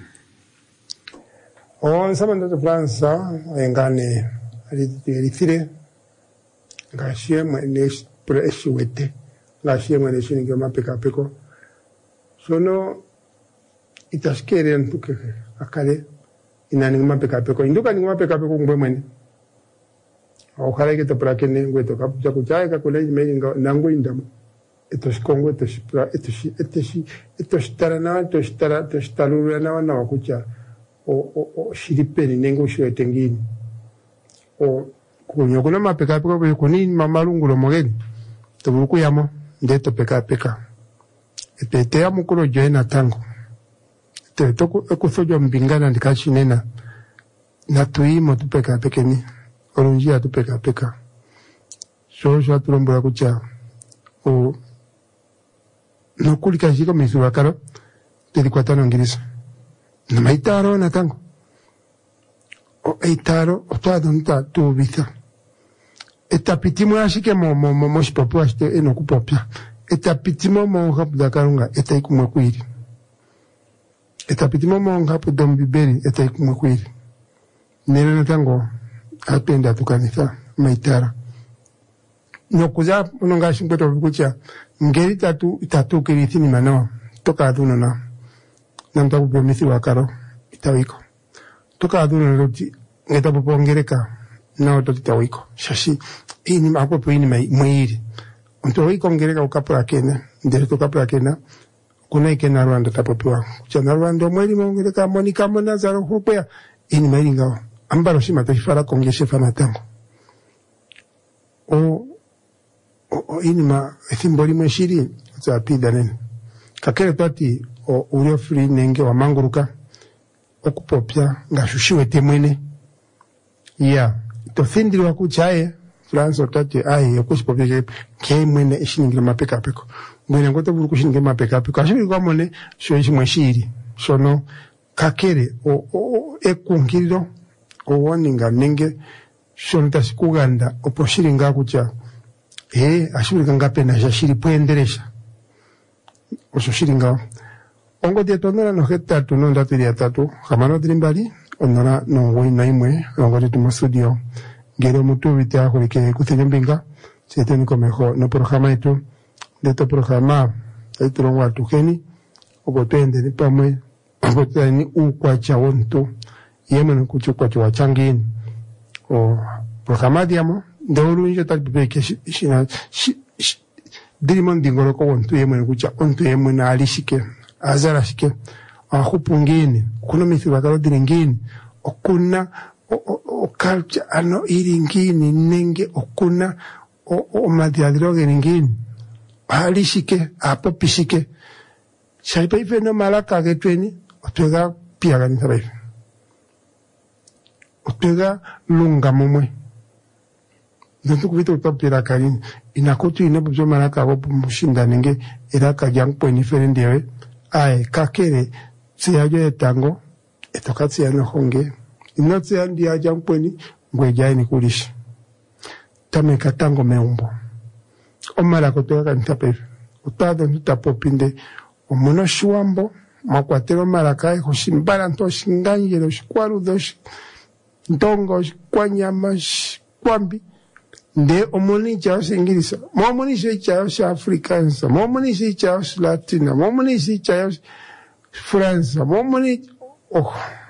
On saben de Francia, en Gane, Eritrea, Gashie, Manes, Presuete, Gashie, Manes, en Gama Pecapeco. Sono Itaskerian to Akale, in Anima Pecapeco, in Dukanima Pecapeco women. Ojalá que te praquene, güey, toca, ya escuchaba que con ellos me digan, nango indamo. Esto es Congo, esto es, esto es, esto es, esto es Tarana, esto es Tara, esto es Talurana, no, escucha. O, o, o, shiripeni, nengo shio etengini. O, kunyo kuna ma peka peka peka kuni mamalungu lo mogeni. Tabuku yamo, ndeto peka peka. Ete te yamu kulo joena tango. Ete toko ekuso jo mbingana ndikashi nena. Natuimo tu peka pekeni. Orunjia tu peka peka. So so atulombura kucha. O, no kulika shiko misura karo. Tedi kwatano ngirisa. Na maitaro na tango. O eitaro, o tado nita tu vita. Eta pitimo ashike mo mo mo mo shipopo ashite eno kupopia. Eta pitimo mo ngapu dakarunga, eta ikumwe kuiri. Eta pitimo mo ngapu dombiberi, eta ikumwe kuiri. Nene na tango, apenda tukanisa, maitaro. Nokuza, unonga shimpeto vikucha, ngeri tatu, tatu kirithini manawa, toka aduno na. Nanta kupo misi wakaro itawiko toka aduna roti ngeta popo ngereka na oto itawiko shashi ini mapo po ini mai mwiri onto wiko ngereka ukapura kena ndere to kapura kena kuna ikena Rwanda tapopiwa kuchana Rwanda mwiri mongereka monika mona zaro hupea ini mai ngao ambaro shima tofara kongeshe fana tango o o ini ma simboli mweshiri za pida nene kakere tati o uriyo free nenge wa manguruka okupopya ngashushiwe temwene ya to thindiri wa kuchaye France otati ai okushipopya ke mwene ishingira mapeka peko mwene ngoto buru kushingira mapeka peko ashiri kwa mone sho ishimweshiri sono kakere o, o ekungiriro o waninga nenge sono tasikuganda oposhiri nga kucha eh ashiri ngapena shashiri puenderesha ososhiri nga ongo dia tonora no heta tu no ndatu dia tatu jamano trimbali onora no woi naimwe ongo dia tu studio gero mutu vitea kulike kutenyembinga seteni komejo no programa itu de to programa itu ro watu geni ogo twende ni pamwe ogo tani ukwa cha wonto yema no kuchukwa cha changini o programa diamo de uru nje tal beke shina dirimon dingoro ko wonto yema no kucha onto yema na alishike azara shike ahupungini kuna mithi wakalo diringini okuna o, o, o culture ano iringini nenge okuna o, o madiadroge ringini hali shike hapo pishike shaipa ife no malaka getweni otwega piaga ni sabai otwega lunga mumwe ndantu kuvita utapira karini inakotu inabuzo malaka wapu mushinda nenge iraka jang pweni ferendewe ai kakere tsiyajo etango etokatsi ya nohonge inotsi ya ndia jampweni ngweja ni kulishi tame katango meumbo omala kotoka kantape utado ntapopinde omono shuambo makwatero malakai hoshimbara nto shingangero shikwaru dosh ndongo kwanyama kwambi nde omoni chao singirisa momoni shi chao shi afrikansa momoni shi chao shi latina momoni shi chao fransa momoni oh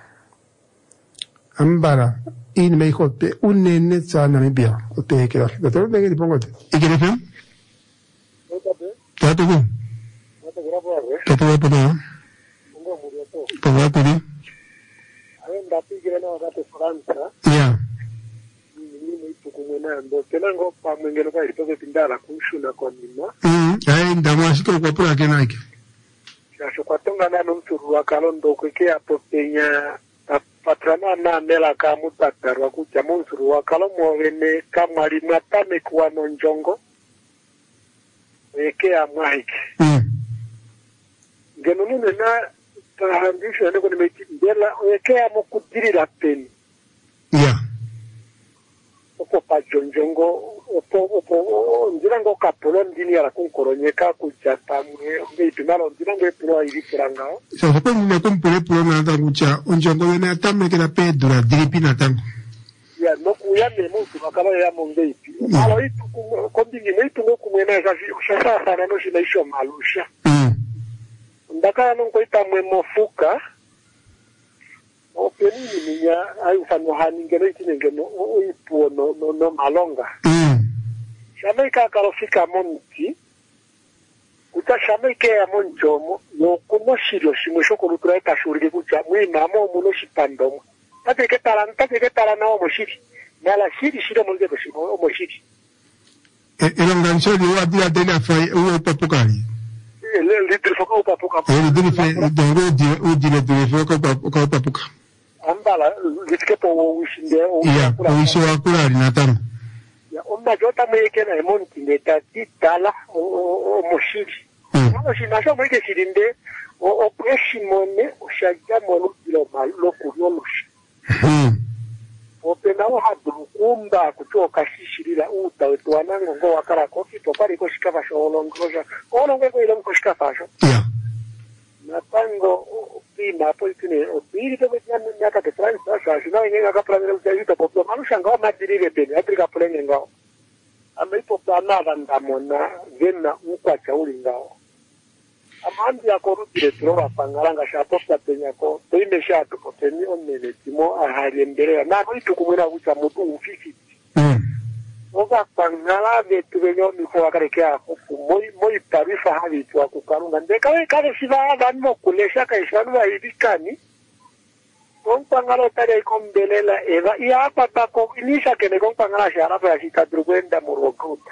ambara in me hote unene sana mi bia ote que la doctor de que pongo te y que le fue te te go te te voy a poner te voy a pedir ya tengo pa mwingine kwa ito kupindala kushuna kwa nima mm ai ndamwa shiko kwa pura kenake ya kwa tonga na mtu wa kalondo kwekea popenya patrana na mela kamu tatarwa kucha monsuru wakalo mwene kamari matame kuwa nonjongo eke amahiki mm genunu na tahandisho ndiko nimekindela eke amokudirira peni yeah opo pa jonjongo opo opo ndirango kapolo ndini ala kunkoronyeka kucha tamwe ngipinalo ndirango epiro irikiranga sasa kwa nini kumpule polo na tangucha onjongo na tamekera pedura diripina tangu ya no kuya memo tukakala ya mongeipi alo itu kondingi neitu ngokumwena kazi kushasa sana no shinaisho malusha mm ndakala nonkoita mwemofuka openini minya ayu fano haningero itinengeno oipuo no no no malonga mm shamaika kalofika monti kuta shamaika ya monjomo no kunoshiro shimweshoko lutraita shurike kucha mwina mo muno shipandomo tate ke tala tate ke tala na omoshiri nala shiri shiro mulge ko shimo omoshiri elongancho ni wa dia dela fai o papukali le le telefoka papuka e dele fe dongo di o di le telefoka papuka papuka ambala litikepo wo wishinde o ya o iso akula na tam ya onda jota meke na monti neta titala o moshiri no shina sho meke shirinde o o preshimone o shaja mono kilo mal lo kunoloshi mm opena wa hadrukumba kutoka shishirira uta wetwana ngo wakara kofi to pari ko shikava sholongoja olongo ko ile ko shikava sho yeah na tango pina po itine o piri to betna nyaka te France sasa shina ngenga ka plan le yuta po manusha ngo madirire pene atrika plenge ngo ambai po plana vanda mona venna ukwa chauli ngao amandi akorutire trova pangalanga shaposta penyako toime shato poteni onene timo ahari emberea na no itukumwera kucha mutu ufifiti mm oga pangala vetu venyo miko wakarekea kufu moi moi tarifa havi tu kukarunga ndeka we kale siva vanmo kulesha kaishanu wa ibikani on pangala tare kombelela eva ia hapa tako inisha kene kon pangala sharafa ya shikadrukwenda murokota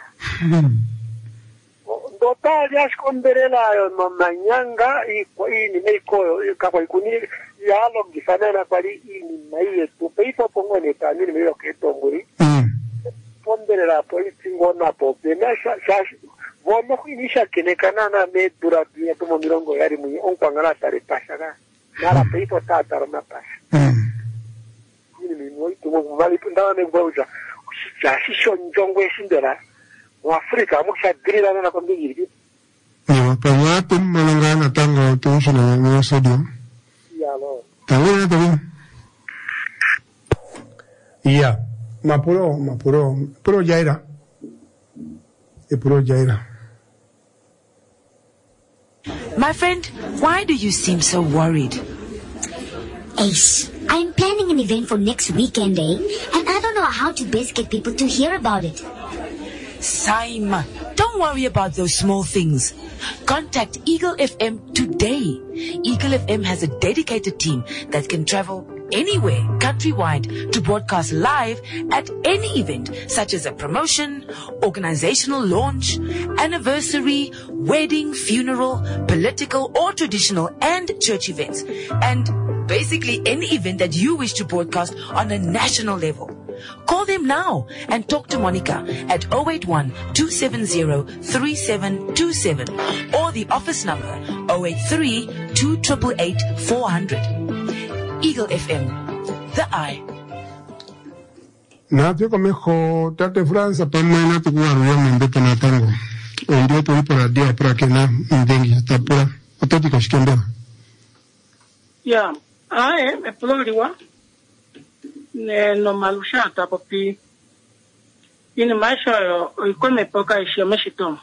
Dota ya skonderela no manyanga iko ini meiko kakwa ikuni ya lo gifanana pali ini maiye tu peipo pongo ne tani me yo keto nguri mm ponderela poli tingona pope na sha sha vono inisha kene kanana me dura dia to mirongo yari mu on kwangala tare pasana nara peipo tata na pasha mm ini mi moi tu mo vali pinda ne boja sha shisho njongwe shindera wa Afrika mucha grila na kondiri ya pa wapi malangana tango to shina no sodium ya lo tango na tango ya mapuro mapuro pro jaira e pro jaira My friend, why do you seem so worried? Ace, I'm planning an event for next weekend, eh? And I don't know how to best get people to hear about it. Saima, don't worry about those small things. Contact Eagle F M today. Eagle F M has a dedicated team that can travel anywhere countrywide to broadcast live at any event, such as a promotion, organizational launch, anniversary, wedding, funeral, political or traditional and church events, and basically any event that you wish to broadcast on a national level. Call them now and talk to Monica at zero eight one, two seven zero, three seven two seven or the office number zero eight three, two eight eight, four hundred. Eagle F M, the eye. Na tiko mejo tate France pamena tu kuaruya mende pana tango. Oire tu para dia para que na ndengi tapura. Ototi kashikembera. Ya, ae me ploriwa. Ne no malusha tapopi. Ini maisha yo ikome poka ishemeshito.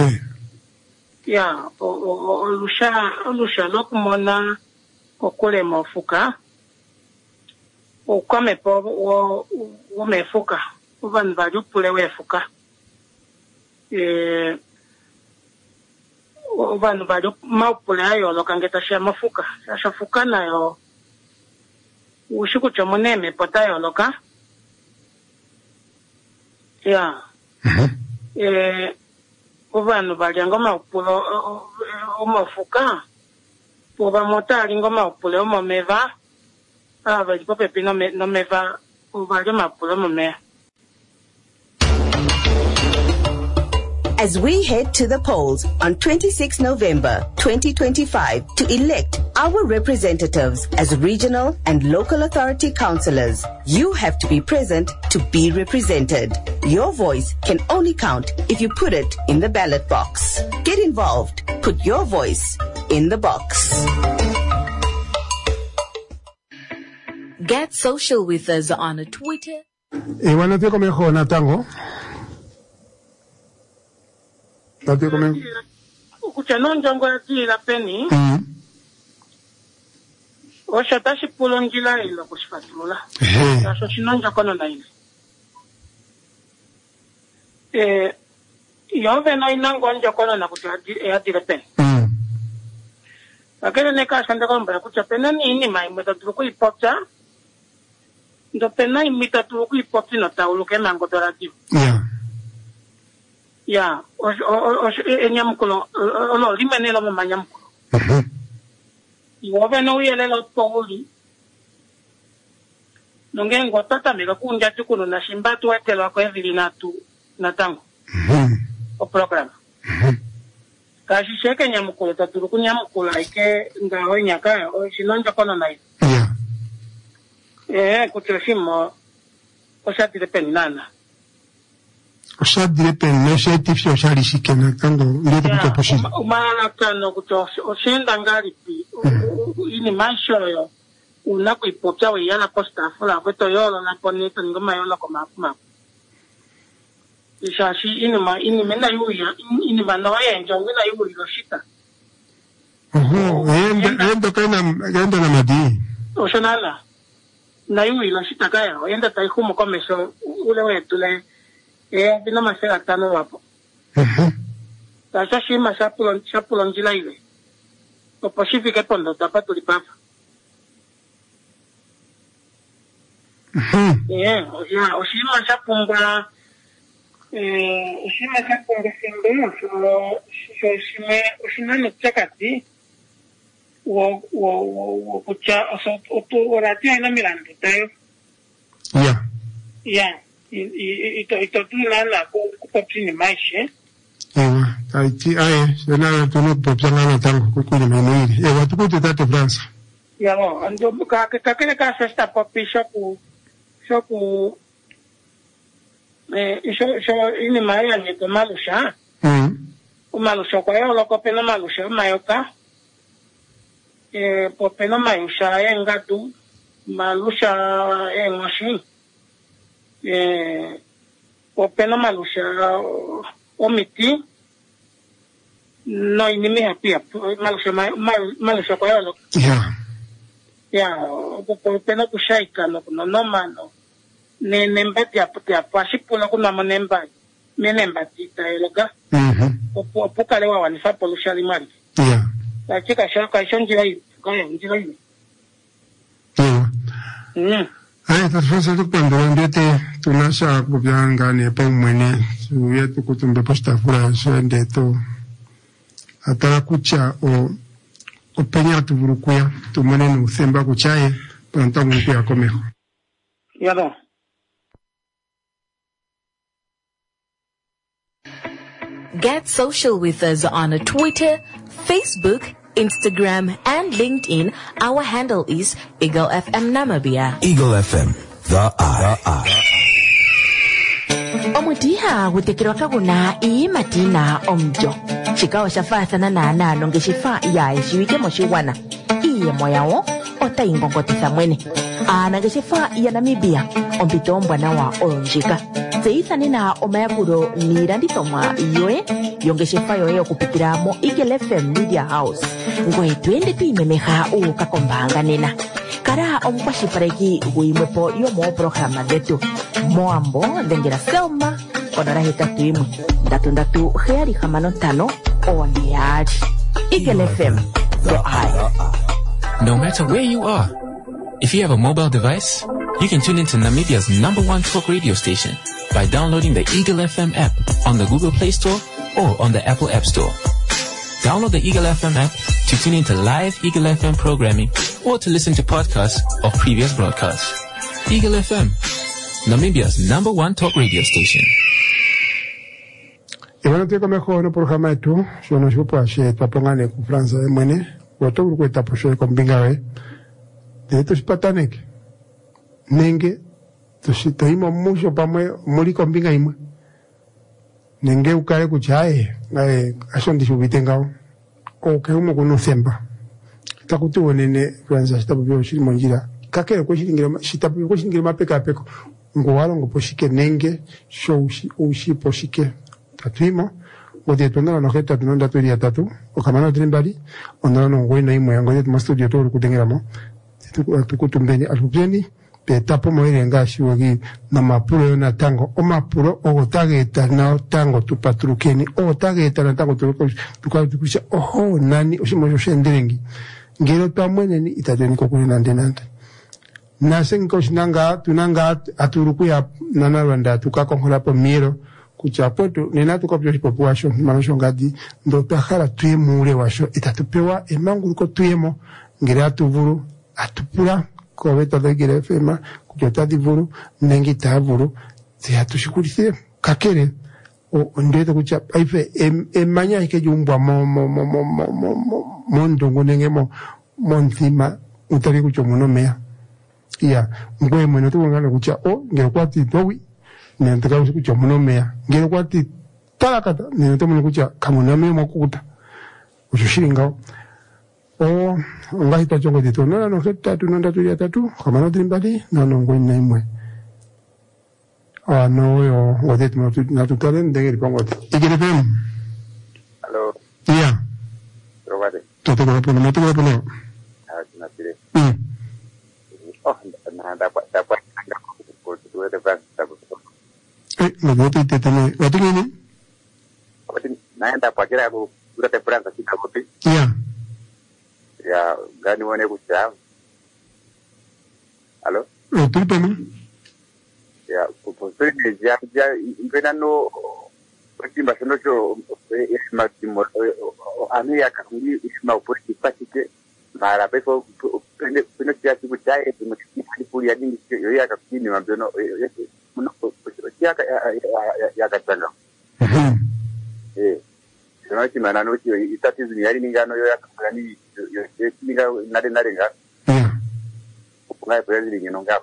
Ya, o o o lusha lusha lokumona okole mofuka. O kome po o o mefuka. O van vaju pule wefuka. Eh o van vaju maupule ayo lokangeta sha mafuka. Sha fuka na yo ushiku chomoneme potayo loka. Ya. Eh o van vaju ngoma upulo o mafuka. Po va motari ngoma upule o momeva. Ah, vai tipo pepe no me no me va o va que ma pulo me. As we head to the polls on the twenty-sixth of November twenty twenty-five to elect our representatives as regional and local authority councillors, you have to be present to be represented. Your voice can only count if you put it in the ballot box. Get involved. Put your voice in the box. Get social with us on Twitter. E wana te come ho na tango. Tate come. Ukucha non jongo ati la peni. Mhm. O shata shi pulongila ilo kushfatula. Eh. Taso shinonja kono na ile. Eh yo ve no inango nja kono na kucha e ati la peni. Mhm. Akele ne ka shanda komba kucha pena ni ni mai meta tuko ipota. Ndo pena imita tuko ipoti no taulu ke mango dorati. Yeah. Ya, o o o enyamkulo o limene lo manyamkulo. Mhm. Iwo ve no yele lo toli. Nongengo tata mega kunja tukuno na shimbatu etelo ko evili na tu na tango. Mhm. O programa. Mhm. Kashi sheke nyamkulo taturu kunyamkulo ike ngaho nyaka o shinonja kono nai. Yeah. Eh, kutoshimo o shati de penana. O sa dire per no se ti fio sa risike na tango ndio tutto possibile. Umana kano kuto o shenda ngari pi. Ini maisho yo. Una ku ipopya we yana posta fula kweto yolo na ponito ngoma yolo koma kuma. Ishashi ini ma ini mena yuya ini manoya njongo na yuya yoshita. Mhm. Enda enda kana enda na madi. O shonala. Na yuya yoshita kaya enda tai humo komeso ule wetu le eh bino masela tano wapo. Mhm. Sasa shi masapulon sapulon jilaile. O Pacific pondo tapatu lipafa. Mhm. Eh, ya, o shi masapumba eh o shi masapumba simbo so so shi me o shi nani chakati. Wo wo wo kucha so o to orati ina mirando tayo. Yeah. Ya. I to ito tu na la ko ko pini maisha. Ewa, taiti aye, sena tu no popya na tango ku ku ni meniri. Ewa tu ku te tate France. Ya no, ando ka ka ka ka festa popi shoku shoku eh isho isho ini maya ni to malusha. Mhm. O malusha kwa yo loko pena malusha mayoka. Eh popena malusha engatu malusha e machine. Eh popena malusha omiti no inimi hapia malusha malusha kwa yo. Yeah. Ya, po pena kushaika no no no mano. Ne nembati aputi apashi pula kuna manemba. Me nembati ta eloga. Mhm. Opo poka lewa wanisa polusha limari. Yeah. La chica shaka shonjira yi, kaya njira yi. Ewa. Mm. Aye, ta France tu quando andete tu nasha kubyanga ne pa mwene. Suye tu kutumbe posta fura so ndeto. Atara kucha o openya tu burukuya tu mwene no semba kuchaye pronto ngukuya komeho. Ya no. Get social with us on Twitter, Facebook, Instagram, and LinkedIn. Our handle is Eagle F M Namibia. Eagle F M, the eye. The eye. Omutiha gutekirwa kaguna ii matina omjo. Chikao shafathana na nalo ngeshifa ya ishiwike moshiwana. Iye moyao ota ingongotisa mwene. Ana ngeshifa ya Namibia ompito mbwana wa onjika. Zeithani na omayakuro nirandithomwa yoe yongeshefa yoe okupitira mo Eagle F M Media House. Ngwe twende tuimemeha ukakombanga nena. Kara omukwashifareki guimwepo yomo programa detu. Moambo dengera Selma onora hetatu imwe. Ndatu ndatu heari hamano tano ondiari. Eagle F M, the eye. No matter where you are, if you have a mobile device, you can tune into Namibia's number one talk radio station by downloading the Eagle F M app on the Google Play Store or on the Apple App Store. Download the Eagle F M app to tune into live Eagle F M programming or to listen to podcasts of previous broadcasts. Eagle F M, Namibia's number one talk radio station. Ibana teko meko no programa etu, so no sipo ashe tapongane ku Franza e mwene, woto ku taposhe ko mbingawe. De to sipatanek. Nenge to sitaimo mucho pamwe muri ko mbinga imwe. Nenge ukare ku chae, ngai asondi subitengao. O ke umo kuno semba. Takutu wonene Franza sitapo byo shiri monjira. Kakere ko shiringira sitapo ko shiringira mapeka peko. Ngowalo ngoposhike nenge show ushi ushi poshike. Tatuimo, ode tuna no heta tunonda turia tatu, o kamana trimbali, onda no ngoi na imo yango yetu mastudio to kutengeramo. Tukutumbeni alubeni, pe tapo mo ile ngashi wagi na mapuro na tango, o mapuro o tageta na tango tu patrukeni, o tageta na tango tu tukao tukusha oho nani oshimo shenderengi. Ngero tamwene ni itateni kokuni nande nande. Nasen koshinanga tunanga aturukuya nana rwanda tukakongola po miro. Kuchapoto nena tukopyo population manasho ngadi ndo takhala tuyemule washo itatupewa emangu ko tuyemo ngire atuvuru atupura ko beta degere fema kujota divuru nengi tavuru tiatushikurise kakere o ndete kucha aife emanya ike jumbwa mo mo mo mo mo mo mondo ngonengemo montima utari kucho monomea ya ngwe mwene tukungana kucha o ngere kwati towi nentaka usikucha monomea ngere kwati talakata nento muno kucha kamuname mokuta ushishinga o ngahita chongo dito na no heta tunanda tuya tatu kamano trimbali no no ngoi na imwe ah no yo wodet mo na tutalen de ngeri pongote igere pem hello yeah robade toto ko pono mo to ko pono ah na tire mm oh na da pa da pa ko to de ba ta eh no bote te tane watu nini naenda kwa kila ku kurate Franza kitakopi yeah ya gani wone kucha hello eh tutani ya kuposeni ya ya ingena no kutimba sino cho isma timo ani ya kakungi isma uposti patike mara peso pende pende ya kucha e timo kipuri ya dingi yo ya kakini mabeno muno ya ya katanga eh no ti mana no ti itatizo ni yari ningano yo yakani yo ninga nade nade nga yeah ngai president ni nonga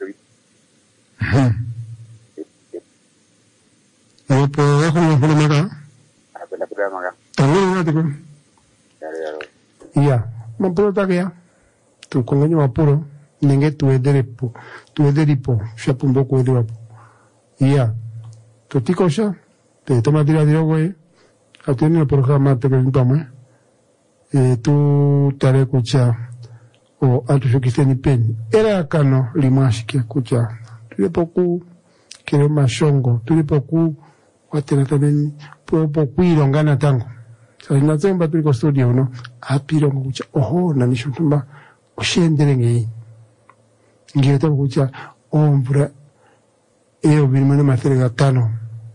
no po ko no po maga apela pela maga tango ngate ko yaro yaro yeah mampuro tagia tu kongenyo mapuro ninge tu ederepo tu ederipo shapumbo ko ederapo yeah tu tikosha te toma tira diro goe atene el programa te preguntamos eh tu tare kucha o atu shukiseni pen era kano limashike kucha tulipoku kile mashongo tulipoku watena tabeni popo kuilongana tango sasa nazemba tuliko studio no apiro kucha oho na nishutumba ushenderenge ngiye to kucha ombra eo binimana materega tano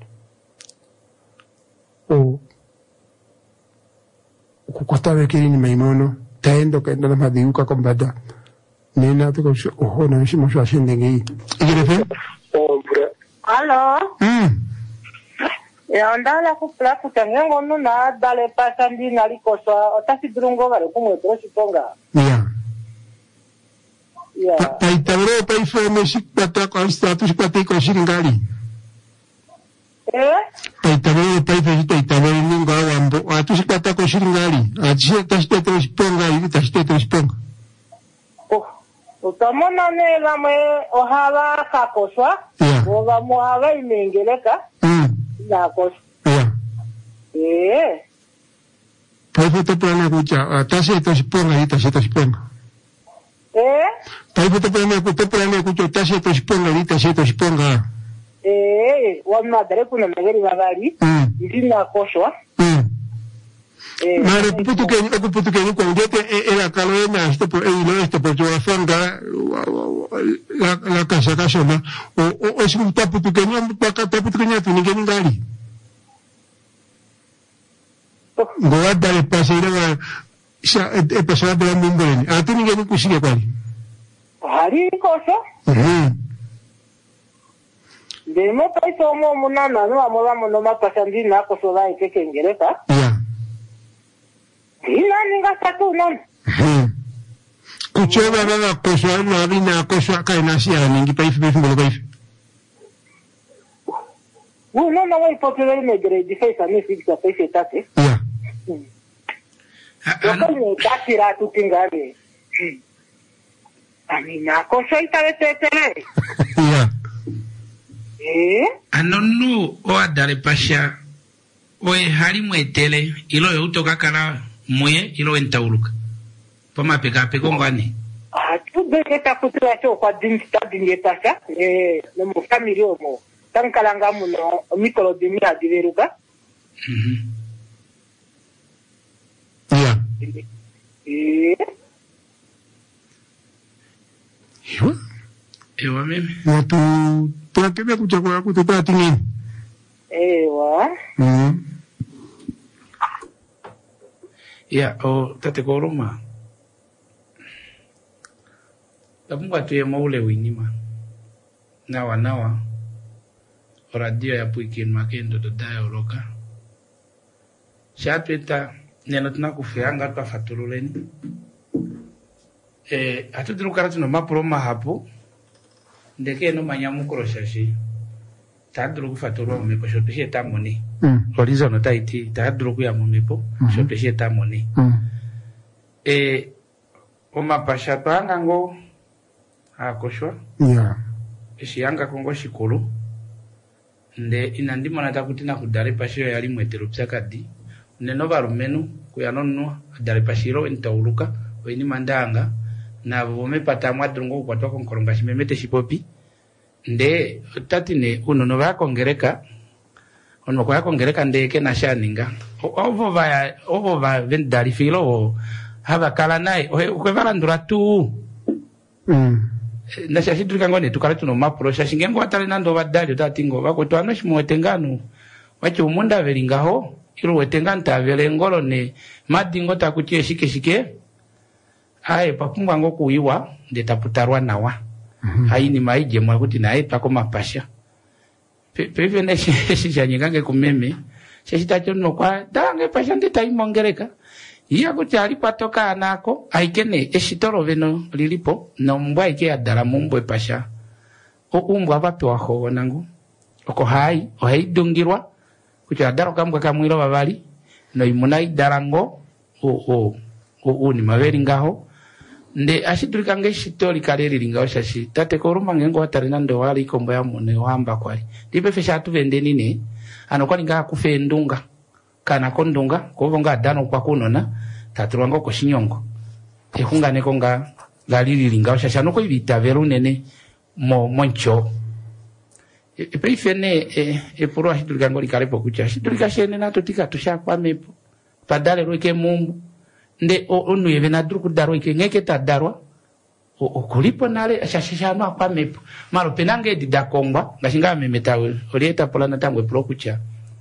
o kukwatawe kiri ni maimono taendo kaenda na madhiuka kombada nena tuko oho na nishimo shwa shindenge hii igire fe Hello. mm Ya ndala kupla kutangengo no na dale pasandi nalikosa otasi drungo vale kumwe troshi ponga. yeah Yeah. pa itabro pa ifeme shikpata kwa status pati ko shiringali Eh? pa itabro pa ifeme pa itabro ningo awambo atu shikpata ko shiringali ajie tashite troshi ponga ili tashite troshi ponga Utamona ne lame ohala kakoswa. Yeah. Oga muhala imengeleka. mm Na kos. yeah Eh. pa ifete plana kucha tashite troshi ponga ili tashite troshi ponga Eh? pa ifete plana kucha plana kucha tashite troshi ponga ili tashite troshi ponga Eh, wamadare kuna magari magari. mm Ndina koswa. mm Eh. Mare putukeni okuputukeni kwa ngete era kalo na esto por el no esto por yo afanga la la casa casa na o o es un tapu putukeni mpaka tapu putukeni tu ninge ngali ngoa dale pasira sha e persona de mumboleni ati ninge kushike kwali hari kosa mhm ndemo paiso mo munana no amola mo ma pasandi na ko sola e ke ngereka ya ina ninga tatu non mhm kucheba baba kosa na bina kosa kai na sia ningi paiso paiso ngolo paiso u no no vai popular me gre di fesa mi fixa paiso tate ya Ano tatira tutti ngani. Amina cosa itare tetere. Ya. Eh? Anonu o adare pasha. O e hari mwetele ilo yo utoka kala moye ilo entauluka. Poma peka peko ngani. Ah, tu beke ta kutra cho kwa dinsta dingeta sa. Eh, no mo family mo. Tankalanga mo no mikolo dimia diveruka. Mhm. Ya. Eh. Ewa. Ewa mimi. Na tu tu kebe kuchakua kutupa tingin. Ewa. Mhm. Ya, o tate koroma. Tapunga tuye maule winima. Nawa nawa. O radio ya puikin makendo do daya oroka. Shapeta nena tuna kufianga twa fatululeni. Eh, atudru karatu no maproma hapo. Ndeke no manyamu kroshashi. Tadru kufatulwa mepo shopishe tamoni. Mm. Lorizo no taiti tadru kuya mepo shopishe tamoni. Mm. Eh, o mapasha panga ngo akoshwa. Ya. Shiyanga kongo shikolo. Nde inandima natakutina kudare pashiyo yali mwetero psakadi. Neno barumenu kuyanonu dare pashiro entauluka weni mandanga na vome patamwa drungo kwa toka nkoronga shimemete shipopi nde tatine uno no va kongereka ono kwa kongereka ndeke na shaninga ovo va ovo va vendari filo haba kala nai o vala ndura tu mm na shashi tukangone tukala tuno mapro shashingengo atale nando badali tatingo bako to anoshi mwetengano wacho umunda velingaho ilo wetenganta vele ngolo ne madingo takutie shike shike aye pakumwa ngo kuiwa ndetaputarwa nawa mm -hmm. Aini maije mwa kuti naye pakoma pasha pepe ne shisha nyigange kumeme shishita chono kwa dange pasha ndeta imongereka iya kuti alipatoka anako aikene eshitoro veno lilipo no mbwa ike adala mumbwe pasha o umbwa abapewa ho nangu oko hai o haidungirwa kucha adaro kambwa kamwiro babali no imunai darango o o o ni maveri ngaho nde ashitulika ngeshitori kaleri lingaho shashi tate koruma ngengo atarina ndo wali kombo ya mune wamba kwali dipe fesha atu vende nini ano kwali nga kufe ndunga kana kondunga kovonga adano kwa kunona taturango ko shinyongo ekunga neko nga galiri lingaho shashi anoko ibita veru nene mo moncho e pe fene e e puro ashitulika ngoli karepo kucha ashitulika shene na totika tusha kwa mepo padale roike mumbu nde onu yeve na duru kudaro ike ngeke tadarwa o okulipo nale ashashishano akwa mepo maro penange didakongwa ngashinga memetawe olieta polana tangwe pro kucha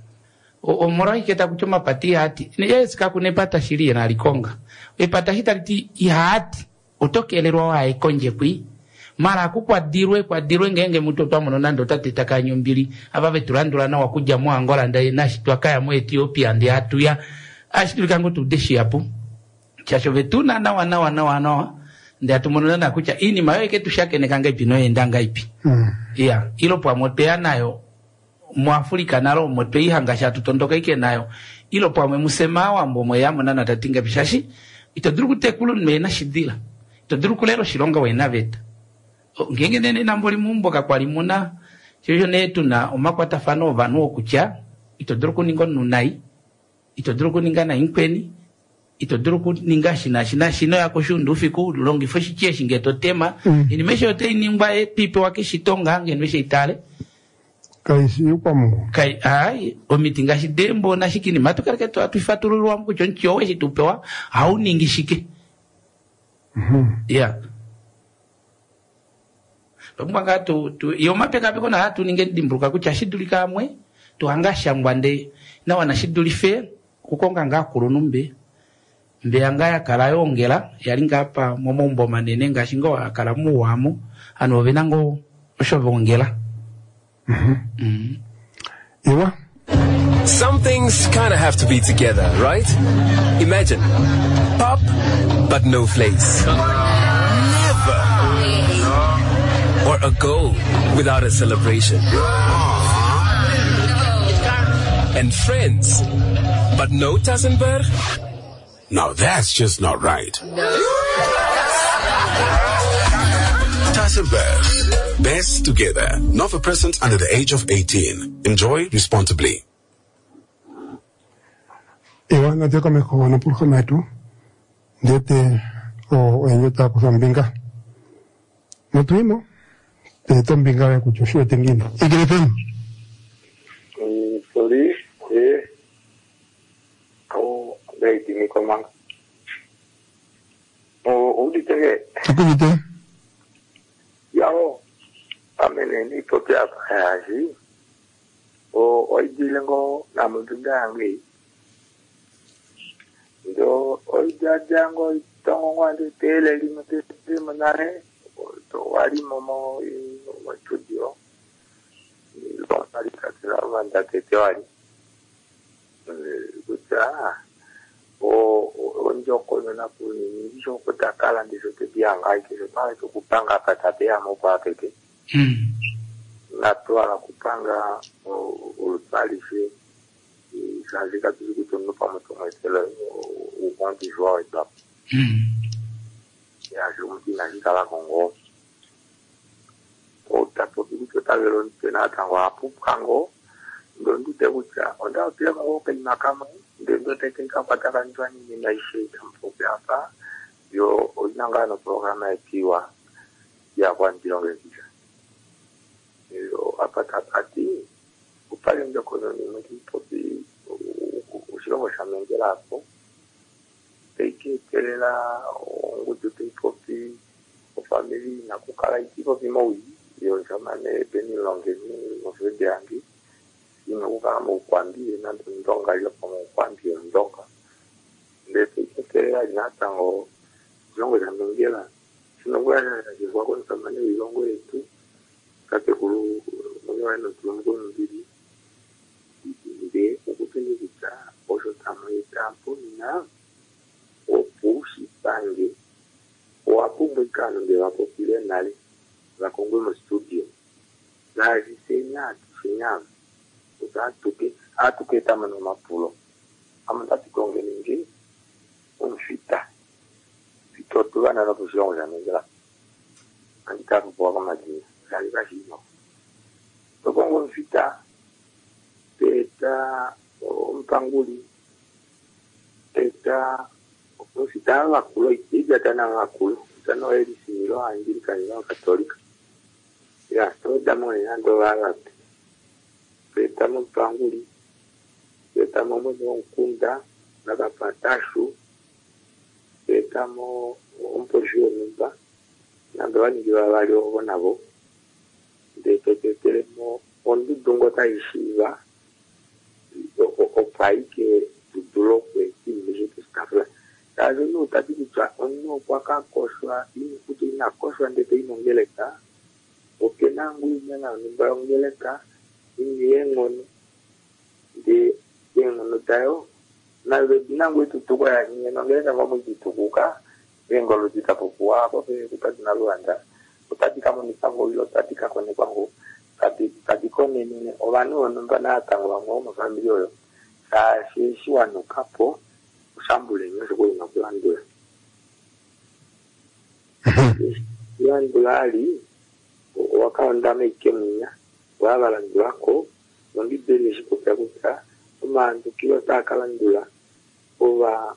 o omora ike takuchoma pati hati ne yesika kunepata shiria na alikonga e pata hitariti ihati otokelero wa ikonje pui mara kukwa dirwe kwa dirwe ngenge mtoto wa mnona ndo tatita kanyombili abave turandula na wakuja mu Angola ndaye nashitwa kaya mu Ethiopia ndi hatu ya ashitulika ngo tudeshi hapo chasho vetuna na wana wana wana ndi atumonona na kucha ini mawe ke tushake nekanga ipino endanga ipi mm yeah ilo pa motea nayo mu Afrika nalo mote ihangasha tutondoka ike nayo ilo pa musema wa mbomo ya munana tatinga bishashi itoduru tekulu mena shidila itoduru kulero shilonga wena veta ngenge nene namboli mumboka kwali muna cyo netu na omakwata fano vanu okucha itoduru kuningo nunai itoduru kuninga na inkweni itoduru kuninga shina shina shino yako shundu fiku longi foshi cheshi ngeto tema mm. Inimeshe yote inimba e pipe wake shitonga ngenweshe itale kai si kwa mungu kai ai omitinga shidembo na shikini matukareke to atufaturu wa mku choncho we shitupewa au ningishike mhm yeah Pumanga tu tu iyo mapeka peko na hatu ninge dimbruka kucha shiduli kamwe tu angasha ngwande na wana shiduli fe kukonga ngakulu numbe mbe anga yakala yongera yali ngapa momombo manene ngashingo akala muwamo ano benango oshovongera. Mhm. Mhm. Iwa Some things kind of have to be together, right? Imagine, pop, but no flakes. Never. Or a goal without a celebration. And friends, but no Tassenberg? Now that's just not right. Tassenberg, best together. Not for persons under the age of eighteen. Enjoy responsibly. Iwa nataka meko na pulka maitu ndete o enyota kusambinga natuimo te tombinga ya kuchoshua tengine igrefen Mm, sorry, eh, oh, baik ini komang. Oh, udah tege. Aku gitu. Ya, oh, amene ni pote apa sih? Oh, oi bilang ko namun tunggang ni. Do, oi jajang oi tongong ada tele lima tele menare. To wali momo ini momo studio. Lo tadi kata wanda teteori. Kucha. O onjoko na kuni nisho kutakala ndizo tebianga ikizo pale kupanga patate ya mopa tete. Mm. Na toala kupanga ulipalishe izazika tuzikutono pamoto mwetele ukonti joa etap. Mm. Ya jumuti na jikala kongo. O tapo kutotavelo ntena tangwa apu kango. Ndondi tegucha. Onda opia kongo kani makama. Ndendo teknika pataka njwani ninaishe tampope hapa. Yo oinangano programa ya kiwa ya kwa ndilonge kisha. Yo apatapati upale mjokono ni mwiti popi ushilongo shamengela hapo. Teiki kelela ngutu teipopi famili na kukala ikipo pimowi. Yo shamane peni longe ni mofede yangi. Ino kukala mkwambi na ndonga yo kwa mkwambi ndonga. Ndete kelela inatango zongo shamengela. Sinongo ya jizwa kwa nsamane ilongo yetu. Kate kuru mwenye wano tulungu mbili. Nde ukupende kucha osho tamu itampo na opushi pange. Wapumbu ikano nde wapopile nale. Wakongwe mo studio. La jisenya tusenya. Uza atuke. Atuke tamano mapulo. Amantati konge ningi. Umfita. Fito tuwa na nopo shiongo jamengela. Antikaku kwa kama jina. Kali bashino. Tokongo mfita. Teta mpanguli. Teta mfita wakulo. Ibi atana wakulo. Tano eri similo anjiri kanilo katolika. Ya, so damo ni ando warate. Teta mpanguli. Teta momo mkunda. Naka patashu. Teta mo mposhio mba. Nando ni jiwa wali ogo nabo. Ndete tete mo ondu dongo ta ishiva. O pai ke tutulo kwe kimbeje kustafla. Kazo no tati kucha onno kwa ka koswa ini kutu ina koswa ndete inongeleka. Oke nangu ina nimba ongeleka. Ini yengono. De yengono tayo. Na nangu tutukwa ya inongeleka kwa mujitukuka. Ngolo zitapokuwa hapo kutati na Rwanda kutati kama mipango ilo tati kakone kwangu tati tati kone nene obanu onumba na tangwa ngo mu family yo sa shishi wanu kapo usambule nyo ko ina kulandula kulandulali wakaonda mekemnya wabalandula ko ndi bele shikuta kuta umandu kiyo takalandula oba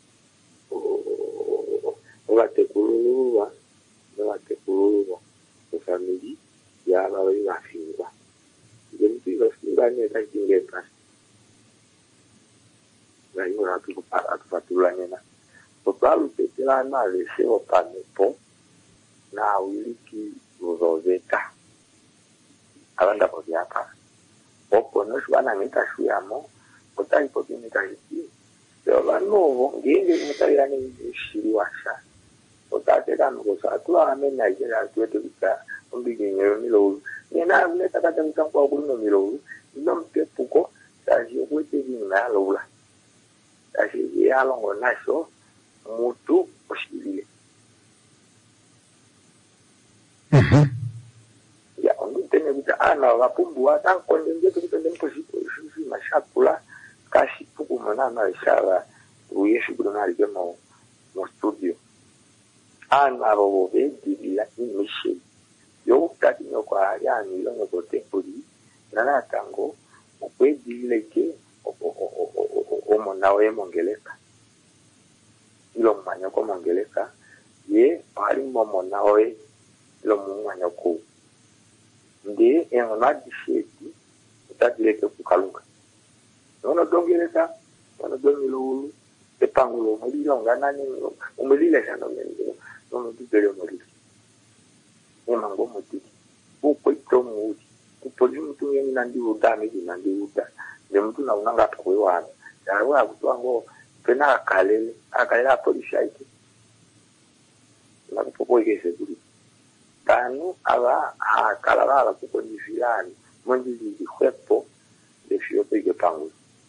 Obatekululuwa, obatekululuwa, famili ya bawe bafingwa. Ngempi bafingwa neta kingeta. Na yura tukupara tufatula nena. Popalu petela na lese opanepo na wiliki uzozeta. Abanda koziapa. Opo no shwana ngeta shuyamo, otai poki ngeta hiki. Yoba no ngenge mutalira ni shiriwasha. Otate kanu kosa tu amena ijera tuete bika umbige nyero milo. Nena uneta kata mtampo akuno milo. Nompe puko taji kwete vina lola. Taji ya longo naso mutu oshibile. Mhm. Ya onu tene bita ana wapumbu ata kondenje tukitende mposiko shushi mashakula kashi puku manana ishara uyeshi kuna alijema mu studio. Ana robo vedi bila imishi. Yo kati nyoko ayani ilo nyoko tempuri. Nana tango ukwedi leke omo nawe mongeleka. Ilo manyoko mongeleka. Ye pari momo nawe ilo manyoko. Ndi engona disheti utadileke kukalunga. Nono dongeleka, nono dongilo epangulo mulilo nganani umulile sana mwenye. Nono dubele mulilo. Emango mutiki. Uko ito muudi. Kupoli mtu yengi nandi uda megi nandi uda. Ne mtu na unanga tukwe wana. Yawe akutuango pena akalele. Akalele apolisi aike. Na kupopo ike seguri. Tanu aba akalara kuko nifilani. Mwenye zi kwepo. Defio peke pangu.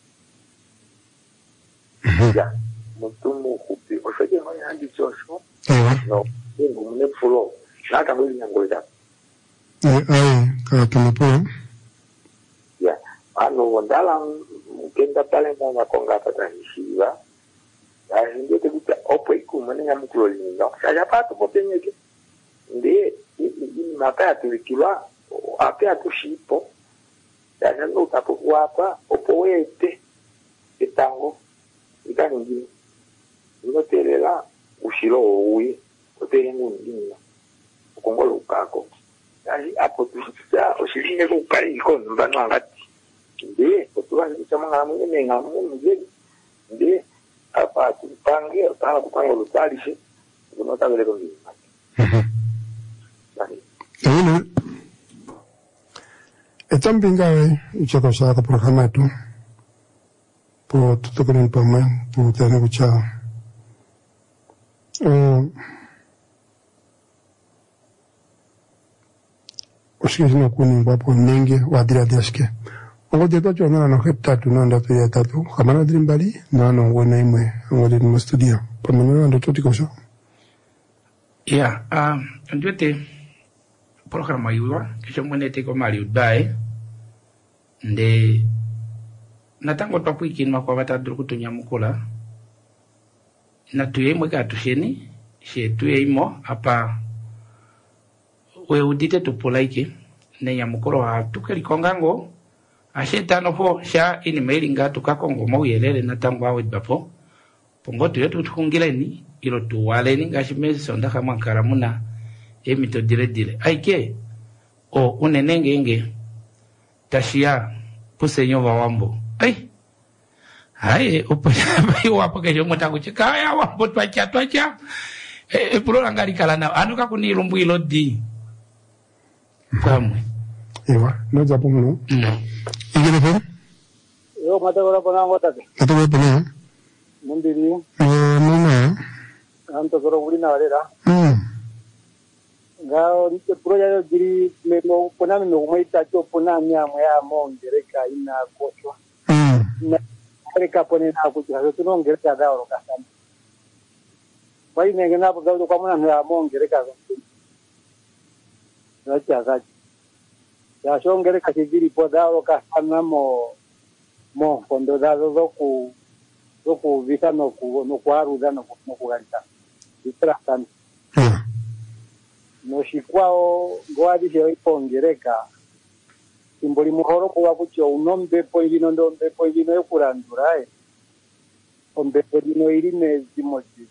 Ya. Mtu mukupi. Oseke mwenye handi chosho. No. Yengu mune fulo. Naka mwili nyangolida. Eh, ai, karakimapo. Ya. Ano wandala mkenda pale mwana konga pata hishiva. Ya hindi te kuta opo iku mwane nga mkulo linga. Saya pato pote nyeke. Ndi, ini mapa ya tulikilwa. Ape ya tushipo. Ya nando utapo kuwapa. Opo wete. Etango. Ika ningini. Nino telela. Ushilo uwi. Ote yengu ningini. Ukongolo ukako. Yaji apo tushita. Oshilinge kukari iko mbano angati. Ndi. Otuwa nishama nga mwenye menga mwenye. Ndi. Apa tupange. Otala kupange lutalishe. Kunota vele kongini. Eino. Etampingawe. Uchako shaka programa tu. Po tutokenen pama. Po tene kucha. Uh, Oshikishino kuni wapo nenge wadira deske. Ongo deto cho nana no heptatu nanda tu ya tatu. Kamana drimbali nana ngona imwe ngode ni studio. Pamano ndo toti kosho. Ya, ah, njote programa yuwa kisho mwenete ko mali udai. Nde natango topu ikinwa kwa batadru kutunya mukula. Na tuye mweka tusheni, she tuye imo, apa we udite tupulaike, ne ya mukoro wa tukeli kongango, ashe tano po, sha ini mailinga tukakongo mau yelele na tangu awe bapo, pongo tuye tutukungileni, ilo tuwaleni, gashi mezi sonda kama karamuna, emito dire dire. Aike, o unenenge enge, tashia, pusenyo wawambo. Ai, hai upaya wapo kesho mutaku chikaya wapo twacha twacha e puro ngari kala na anu ka kuni rumbu ilodi kamwe ewa no japo no no igene pe yo mata ora pana ngota ke mata ora pana mundiri eh no no anto goro uri na rera mm ngao rite puro ya diri me mo pona me mo ita cho pona nya mo ya mo ngereka ina kochwa mm Erika pone na kuchira tu no ngereka da oro kasana bai ne ngena pa do kamuna na mo ngereka na cha ga ya so ngereka kigiri po da oro kasana mo mo kondo da do ku do ku vita no ku no kwaru da no no ku garita itra tan no shikwao goadi je po ngereka simboli muhoro kuwa kucho unombe poingino ndombe poingino yokurandura e ombe podino iri mezi moji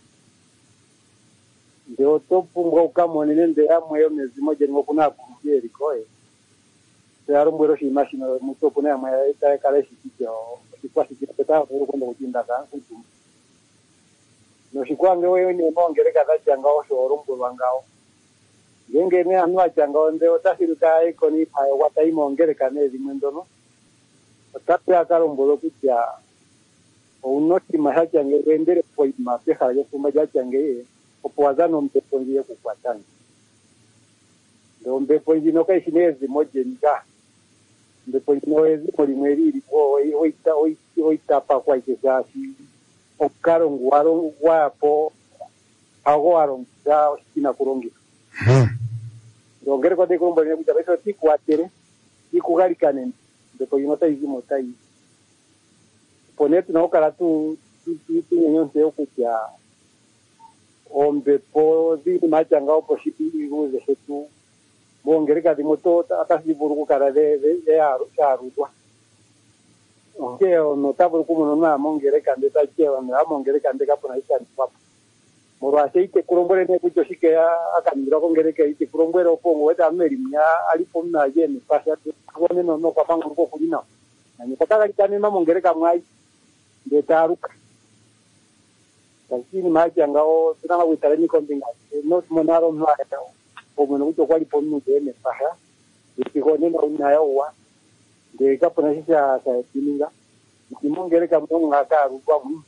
ndio topunga ukamonene ndera mweyo mezi moji ngo kuna kumbiri koe yaro mwero shi mashino muto kuna mweyo ita kale shikio kwa shikipeta uru kwenda kutinda ka kutu no shikwange wewe ni mongereka dachanga osho rumbo wangao Genge ne anwa changa onde otasiruka iko ni pa wataimo ongereka ne dimwendono. Otapya karombolo kutia uno chima change rendere po ima peja ya kuma ya change o poazano mpepo ngie kukwatana ndo mpepo njino kai shinezi moje nika mpepo njino ezi moli mweri lipo oita oita oita pa kwa ikesasi okaro ngwaro wapo ago aronga osina kurongi ndo ngere kwa de kurumba ne kuja beso ti kwatere ti kugarikane mpepo njino tai zimo tai ponetu na okara tu tu tu nyonse okuja ombe po di machanga opo shipi iguze hetu mongereka di moto atasi buruku kara de de aro charutwa ke ono tabu como no na mongereka de ta che na mongereka de kapona isani papa moro aceite kurombore ne kujo shike akanira kongereka ite kurombore opongo weta amerimya alipo na yene pasa kuone no no kwa pango ko kulina na nikotaka kitani mongereka mwai de taruka lakini maji angao tunama witarani kombinga no monaro mlaeta o mono uto kwali ponu de me paha ikone na unayo wa de kapona sisa sa tininga kimongere kama ngaka rupa mu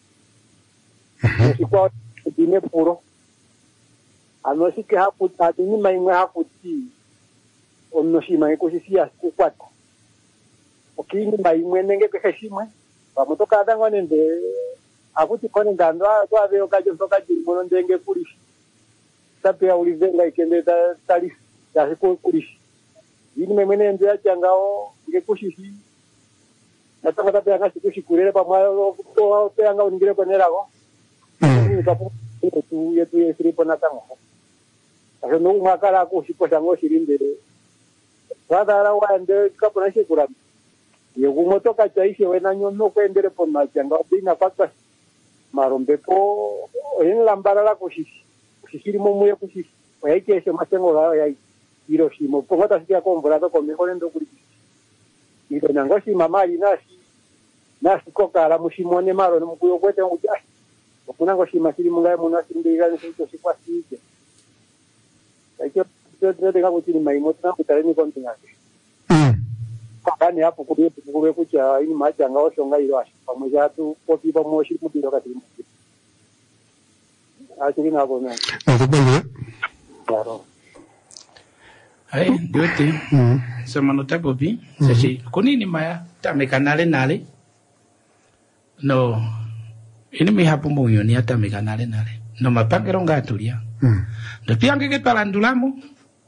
sikwa dine puro ano sike hapu tatini maimwe hapu ti onno shima ko sisia kukwata okini maimwe nenge keshimwe bamutoka dango nende akuti kone ngandwa kwa veo kajo soka jimono ndenge kulishi tapia ulizenga ikende ta tali ya ko kulishi yini memene ndio achangao ngekushi nataka tapia ngasi kushikurele pamwa to peanga ungire konerago ni kapu tu yetu yesiripo natango aso no makala ko shiposhango shirindere wadara wande kapona shikura yegumotoka chaishe wenanyo no kwendere po machanga bina pakwa marombe po en lambarala kushisi kushiri momuye kushisi oyakeshe masengo ga ya Hiroshima po ngata sikia kombrado ko mejor ndo kuri ndo nangoshi mama inasi nasi kokara mushimone maro no mukuyo kwete nguja kuna ngoshi masiri mungaye munasi ndiga nito sikwasije aikyo ndo ndo ngakuti maimota kutareni kontingake kani hapo kubiye kubiye kucha ini majanga oshonga ilo pamoja tu kopi pamoja mudiro kati mudiro achiri nako na nakubali claro ai ndote sema nota kopi sashi kunini maya tamekanale nale no ini mi hapo munyo ni atamekanale nale no mapangero ngatulia ndo piange ke palandulamo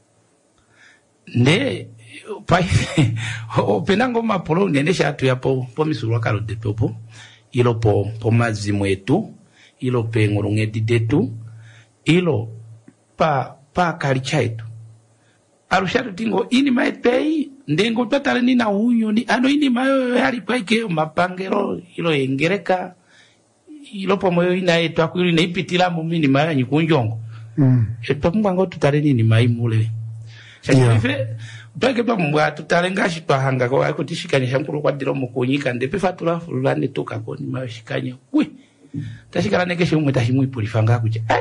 ne pai o penango mapolo nene shatu ya po po misurwa karo de popo ilo po po mazimu etu ilo pe ngurunge didetu ilo pa pa kalicha etu arushatu tingo ini maepei ndengo tatale ni na unyo ni ano ini mayo hali pai ke mapangero ilo engereka ilo po moyo ina etu akuri na ipitila mumini mayo nyikunjongo mm. eto mbango tutale ni maimule shajife yeah. Bage ba mbwa tutalenga shitwa hanga ko ako tishikanyisha nkuru kwa diro mukunyika ndepe fatula fulani toka ko ni mashikanya we tashikana nekeshe umwe tashimwe pulifanga kuja ai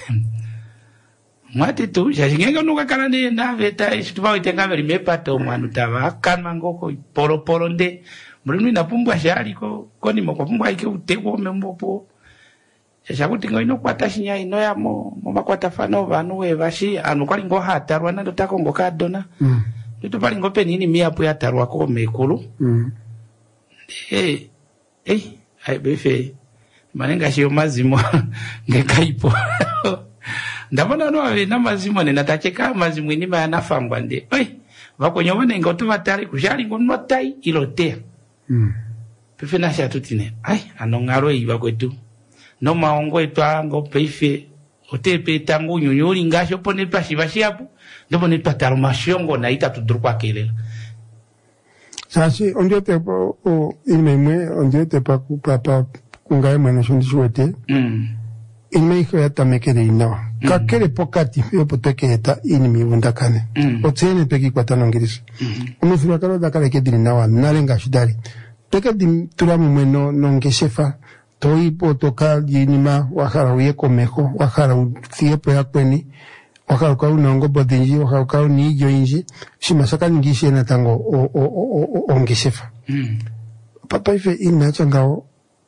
mwati tu shashingenga nuka kana ne na veta shitwa itenga meri mepata omwanu tava kanwa ngoko poro poro nde mulimi na pumbwa shali ko ko ni moko pumbwa ike uteko membopo shakuti ngo ino kwata shinya ino ya mo mo makwata fano vanu we vashi anu kwali ngo hatarwa nando tako ngo kadona mm. Tutu pali ngope nini mia po ya tarwa ko mekulu. Mm. Eh eh ai befe manenga shio mazimo ngekaipo. Ndabona no ave na mazimo ne natacheka mazimo ni ma nafangwa nde. Oi vakonyobone ngoto vatari kushali ngono tai ilote. Mm. Befe na sha tutine. Ai anongaro iba kwetu. No maongo etwa ngo befe otepe tangu nyonyori ngasho pone pashi bashi hapo. Ndomo ni pataro mashongo na ita tudrukwa kile. Sasi ondio te o imemwe ondio te pa pa kungaye mwana shondi shwete. Mm. Ime iko ya tamekere ina. Kakere pokati yo poteke eta inimi undakane. Mm. Otsene peki kwa tanongirisi. Mm. Umufira kalo dakale kediri nawa nalenga shidari. Peke dim turamu mweno nongeshefa. Toi potoka jinima wakara uyeko meko wakara uthiepo ya kweni. Wakaruka unongo bodinji wakaruka unijo inji shimasaka ngishe na tango o o o o ongeshefa mm. Papa ife ina changao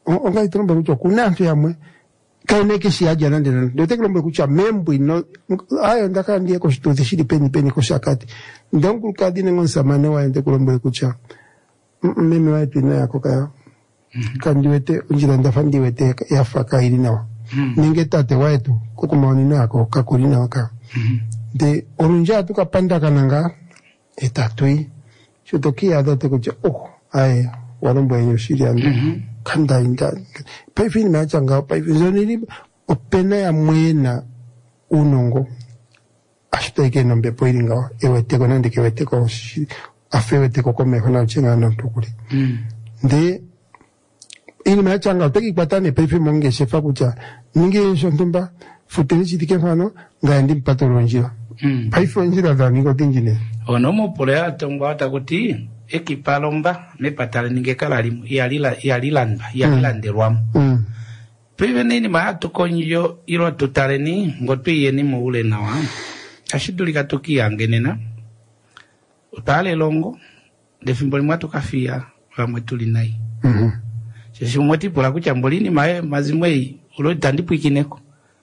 onga itromba kucha kuna mtu yamwe kaone ke si aja nande nande ndote klomba kucha membu ino ayo ndaka ndiye ko shito shidi peni peni ko shakati ndongu kadi nengon samane wa ende klomba kucha mimi wa pina yako kaya kandiwete unjira ndafandiwete yafaka ili nawa ninge tate waitu kuko maoni nako kakulina waka de orunja tukapanda kananga etatui chotokia date kucha oh ai warombo yenyo shirianda kanda inda paifi ni machanga paifi zonini opena ya mwena unongo ashitake nombe poiringa ewete konande kewete ko afewete ko kome kona chenga na tukuli de ini machanga peki patane paifi monge shefa kucha ninge shontumba futeni chitike fano ngandi mpatolonjira paifi onjira dani ko tingine ono mo polea tongwa takuti ekipalomba me patale ninge kalalimu yalila yalilanda yalilanderwamu mm. Pive nini maa tukonyo iro tutareni ngotu yeni muule nawa ashidulika tuki yangenena utale longo defimboli mwatu kafia wa mwetuli nai mm-hmm. Sisi mweti pula kuchambolini mae mazimwei ulo tandipu ikineko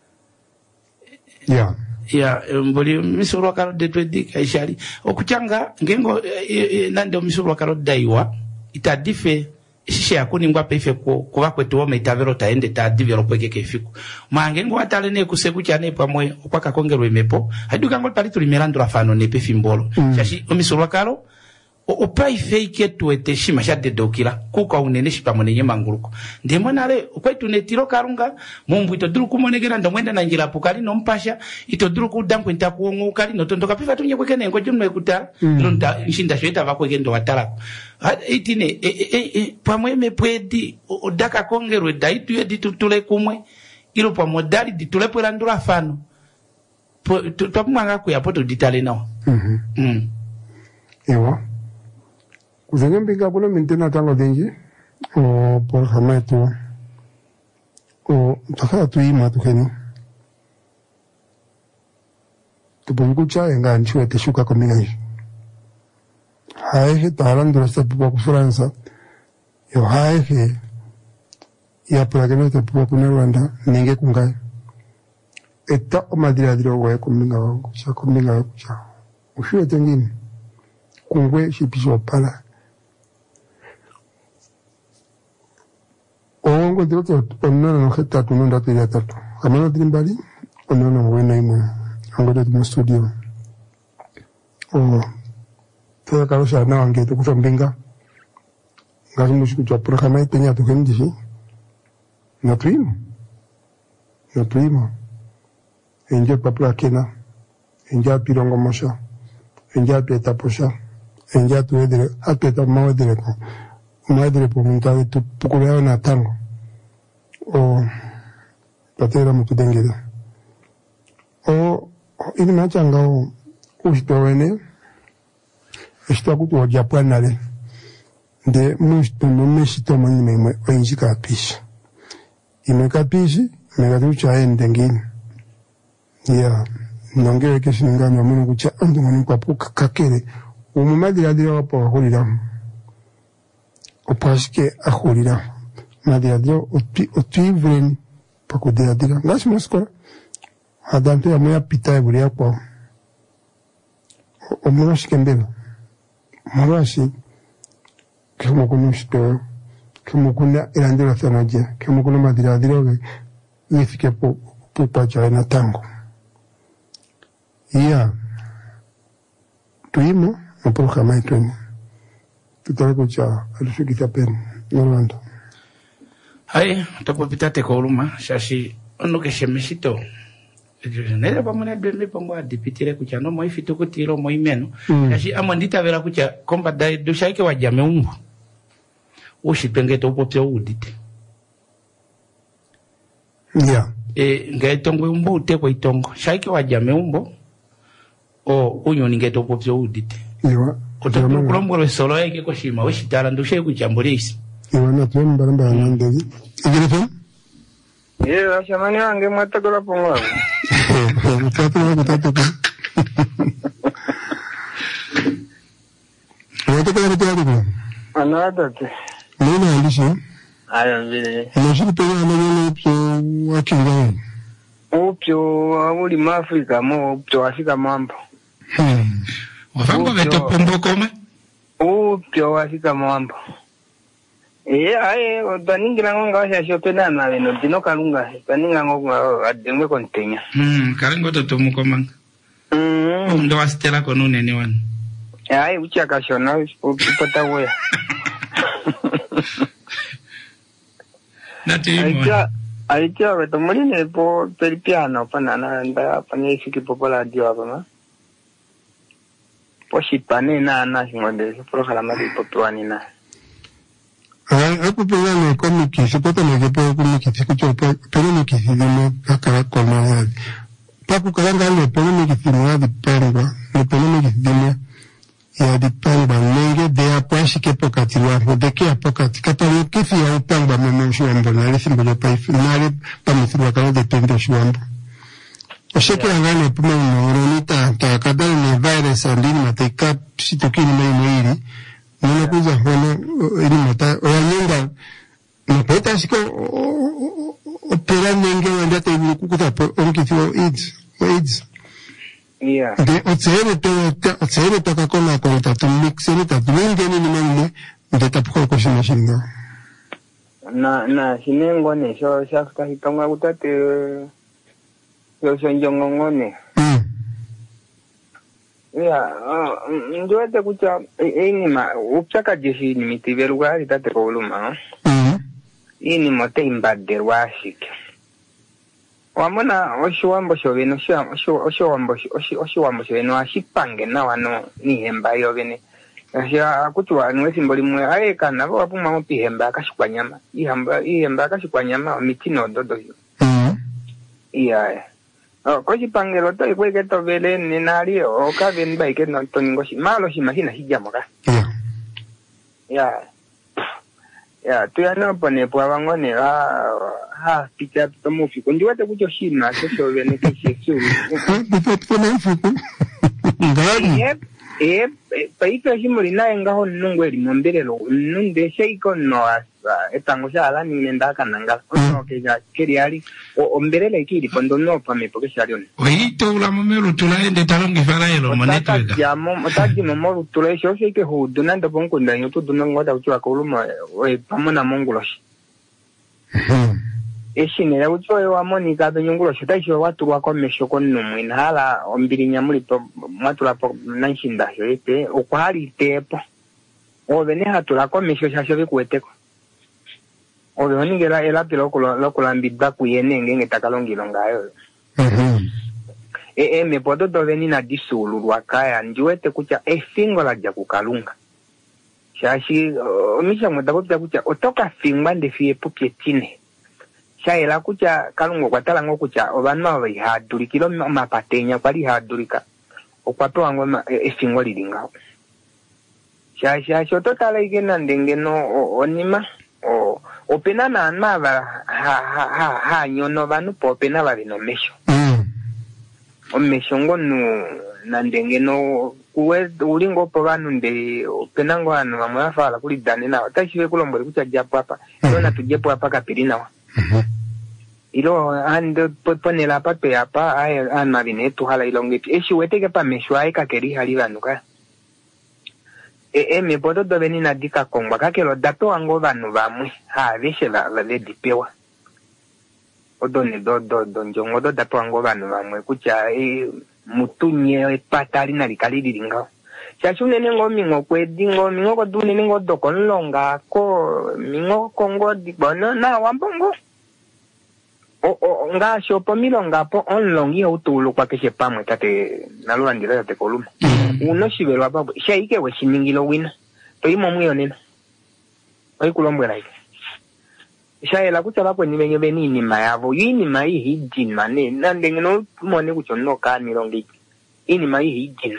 yeah. Ya mboli misuru wakaro detwedi kaishari okuchanga ngengo e, e, nande misuru wakaro daiwa itadife shishe yakuni ngwa peife ko kuba kwetu wome itavero taende ta develope keke fiku mangengo atale ne kuseku cyane pamwe okwaka kongerwe mepo haduka ngo pali tuli merandura fano ne pefimbolo mm. Shashi misuru wakaro o paife iketu eteshima shade dokira kuka unene shipamone nyemanguruko ndemo nale kwetu netiro karunga mumbu itoduru kumonegera ndomwenda na njira pukali no mpasha itoduru kudampo ntakuongo kali no tondoka pifa tunye kwekene ngo jumwe kuta mm. Nonta nshinda shweta bakwegendo watala itine e, e, e, pamwe mepwedi odaka kongerwe daitu yedi tutule kumwe ilo pamodali ditule pwerandura fano twapumanga kuyapoto ditale nao mhm mm. Ewa Kuzenge mbinga kulo mintena tango denji o por hamaitu o takaya tuima tukeni tupungucha enga nchiwe teshuka kominga nji haehe tahalandura stapuwa ku Fransa yo haehe ya pulageno stapuwa ku Rwanda ninge kungai eta o madiradiro wae kominga wangu cha kominga wangu cha ushiwe tengini kungwe shipisho pala ongo dito onno no heta tununda tira tatu kamano trimbali onno no wena imo ongo de mo studio o toda causa na wange to kusombinga ngazi mushiku cho programa itenya to kendisi na primo na primo enje papla kena enje pirongo mosha enje peta posha enje tu edere apeta mawe dere ko madre por montar tu pukuleo na tango o patera mutu dengeda o ini machanga o ustowene esta kutu o japanale de musto no mesito mani me o injika pishi ime kapishi me gaducha endengin ya nongere ke siningano muno kucha ando mani kwa puka kakere o mumadira dira kwa holira o paske a holira madira dira o ti o ti vreni pa ko dira dira ngas moskora adante ya moya pita e buria kwa o morashi kembelo morashi kemo kuno shito kemo kuna irandira thanaje kemo kuna madira dira ge nifike po po pacha na tango ya tuimo no programa itweni tutako cha alifika pen Orlando ai tapopita te koluma shashi ono ke shemeshito nere pamona bembe pangwa dipitire kucha no moi fito kutiro moi meno shashi amandita vera kucha komba dai do shaike wajame umbu ushi pengete upopyo udite ya e ngaitongo umbu utekwa itongo shaike wajame umbo o unyo ningeto popyo udite iwa Otaku kulombo solo yake kwa shima weshi tala ndushe kuchambolisi iwa na tuemba mba ngandegi igire fam ye washamani wange mwatakola pongwa mutatu wangu tatu mwatakola mutatu kwa anadate nina halisha Aya vile. Unashika pega na upyo wakingani. Upyo uli Afrika mo upyo Afrika mambo. Hmm. Wafango veto pombo koma? Upyo Afrika mambo. Eh aye otaningira ngonga washa shopena na leno dino kalunga. Taninga ngonga adengwe kontenya. Hmm, karengo to tomukoma. Mm. Ndo astela konune ni wan. Aye uchaka shona upata wewe. Aitia aitia weto muline po per piano panana nda panye fiki popola dio hapa. Po shipane na na ngonde pro kala mali popwani na. Ah, hapo pia ni komiki, sipata na gepo komiki sikucho pero ni kisimo kaka kona ya. Paku kalanga le pero ni kisimo ya dipangwa, le pero ni kisimo ya dipangwa nenge de apashi ke pokati wa de ke apokati kapalo kifi ya upangwa memo shwambo na le simbo ya paifu na pa mithwa kala de pendo shwambo. Osheke angane puma no nita ta kadal ne virus andini mateka sitokini mai mai Nuna kuza hono ili mata oyanyenga napeta siko opera nenge wanda te kukuta onkithio AIDS AIDS yeah de otsere to otsere to kakona ko tatu mixeni tatu nenge ni nene de tapko ko shimashinga na na sinengo ne so shaka hitonga utate yo sonjongo ngone ya ndio te kucha ini ma upsaka jeshi ni mitiveruga itate koluma mm ini mote imbader washik wamona oshuambo shoveno sho oshuambo oshuambo shoveno ashipange na wano ni hemba yo bene ya kutwa nwe simboli mwe aye kana bo apuma mo pihemba kashikwanyama ihamba ihemba kashikwanyama mitino dodo yo mm iya Oh, koji pangelo to ikwe ke to vele ni nari o ka ben bai ke no to ningo shi malo shi mahina shi jamo ka. Yeah. Ya. Ya, tu ya no pone po abango ne ha ha picha to mu fi kunjua te kucho shi na so so vele ke shi su. Bipo pone fi ku. Ngani. Eh, eh, pai ke shi mulina enga ho nungwe ri mombele lo nunde sei kon no asa etango shala ni nenda kananga. No ke ya keriari o mbelele ikiri pondo no pame porque sharion oito la momelo tulaende talongi faraelo moneto eda ya mo mataji mo mo tulai sho ke hu dunanda bonko ndanyo to dunanga da uchi akoluma e pamona mongulos eshi ne ya uchi wa monika do nyongulos taisho watu wa komesho konno mwina hala ombiri nyamuli to matula po nanshinda sho ete o kwali tepo o bene hatula komesho shasho bikueteko o de ni gera ela pelo ko lo ko lambida ku yene ngenge takalongilo ngayo mhm e e me podo do veni na disulu wakaya njiwete kucha e fingola ja kukalunga shashi o misha mwenda kucha kucha otoka fingwa nde fie pupetine shaela kucha kalungo kwatala ngo kucha obana ba ihaduri kilo mapatenya kwali hadurika okwato wango e fingwa lidinga shashi shashi ototala igena ndengeno onima o opena na nava ha ha ha ha nyono vanu popena vali no mesho mm o mesho ngonu na ndengeno kuwe ulingo po vanu nde opena ngo anu vamwe afala kuli dane na tashiwe kulombole kucha japo hapa ilo na tujepo hapa kapirina wa mhm ilo ande popone la pape hapa ay an mavine tu hala ilonge eshi weteke pa mesho ay ka keri hali vanu ka e e me podo do veni na dika kongwa ka kelo dato ango vanu vamwe ha veshe la la le dipewa odo ne do do do njongo do dato ango vanu vamwe kucha e mutunye e patari na likali diringa chachune nengo mingo kwe dingo mingo ko dune nengo do konlonga ko mingo kongo di bono na wambongo o o nga shopo milonga po onlongi utulu kwa keshe pamwe tate nalua ndira tate koluma uno shibelo apa shaike we shiningilo wina to imo mwiyo nena oi kulombwe like shaela kuchala kwa ni benye benini mayavo yini mai hijin mane nande ngino mone kuchono ka nilongi ini mai hijin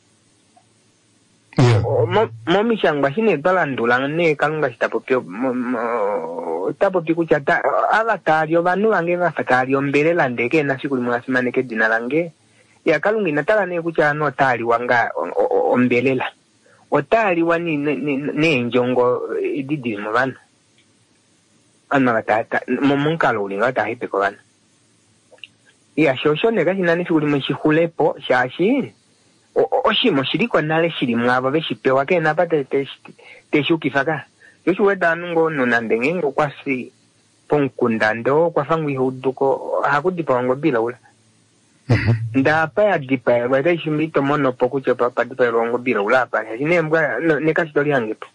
mo mo mi shangwa shine balandula ne kalunga sitapopio tapopi kuchata ala tario banu lange na sakario mbele landeke na siku limuasimane ke dina lange ya kalungi natala ne kucha no tali wanga ombelela otali wani ne njongo ididi mabana ana tata momunkalo ulinga tahipe kobana ya shosho nega sinani suri mushihulepo shashi oshimo shiriko nale shiri mwaba beshipewa ke napate te te shukifaka yoshu weda ngo nonandenge ngo kwasi ponkundando kwafangwi huduko hakudipa wango bila ula ndapa ya dipa weda shimito mono pokuche papa dipa wango bila ula pa sine mbwa neka sidori hangepo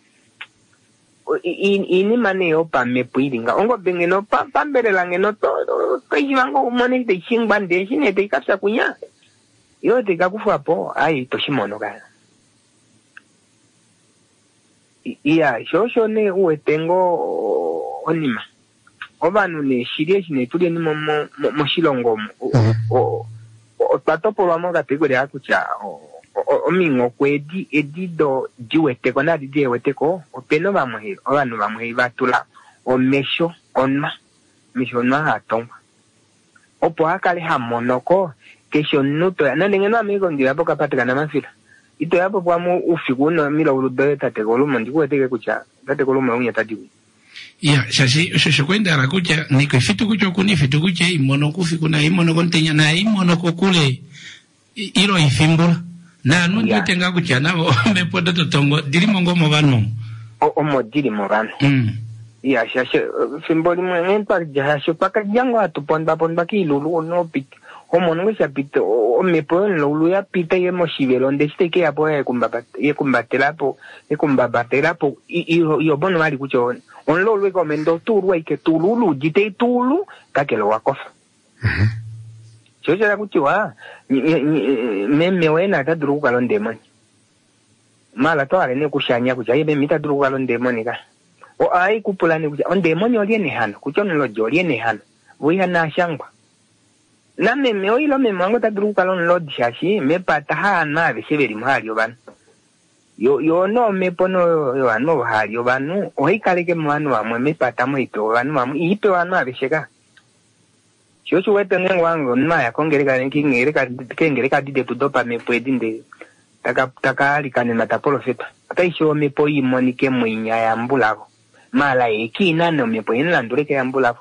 ini mane yo pa me puiringa ongo bengeno pa pambere langeno to kai wango mone de shingbande shine de kapsa kunya yo te kakufa po ai toshimono ga iya shosho ne uwe tengo onima obanu ne shirie shine tuli ni mo mo shilongo o o patopo wamo ga pego ya kucha o mingo kwedi edido jiwete kona didi wete ko o peno ba muhiro obanu ba muhiro batula o mesho onma mesho na hatomba o po akale hamonoko kesho nuto na ndengena amigo ndio hapo kapata na mafila ito hapo kwa mu ufikuno mila uludo tate golumo ndiko teke kucha tate golumo unya tadiwi ya shashi shosho kwenda rakucha niko ifitu kucho kuni fitu kuche imono kufikuna imono kontenya na imono kokule iro ifimbula na nundi yeah. Tenga kucha nabo mepoda totongo diri mongo mobano o omo diri mobano mm ya shashi fimboli mwen pa jasho paka jango atuponda ponda kilulu no pit homo no se pito o me pon lo lu ya pita ye mo shivelo ndeste ke apo e kumbaba ye kumbatela po e kumbabatela po i yo bono mali kucho on lo luego mendo turu ai ke tululu jite tulu ka ke lo wakofa mhm yo ya kucho ah me me wena ta duru ka lo ndemoni mala to ale ne kushanya kucha ye me mita duru ka lo ndemoni ka o ai kupulani kucha on demoni oliene hano kucho no lo joliene hano voi hana shangwa na me me oilo me mango ta druka lon lod shashi me pataha na be seberi mahali oban yo yo no me pono yo ano bahali obanu o hikale ke manu amwe me patamo ito obanu amu ipe wanu abesheka sho sho wete ngwango na ya kongere ka ngere ka kengere ka dide tudopa me puedinde taka taka likane na tapolo feta ata isho me poi monike mwinya ya mbulako mala ekina no me poi nlandure ke mbulako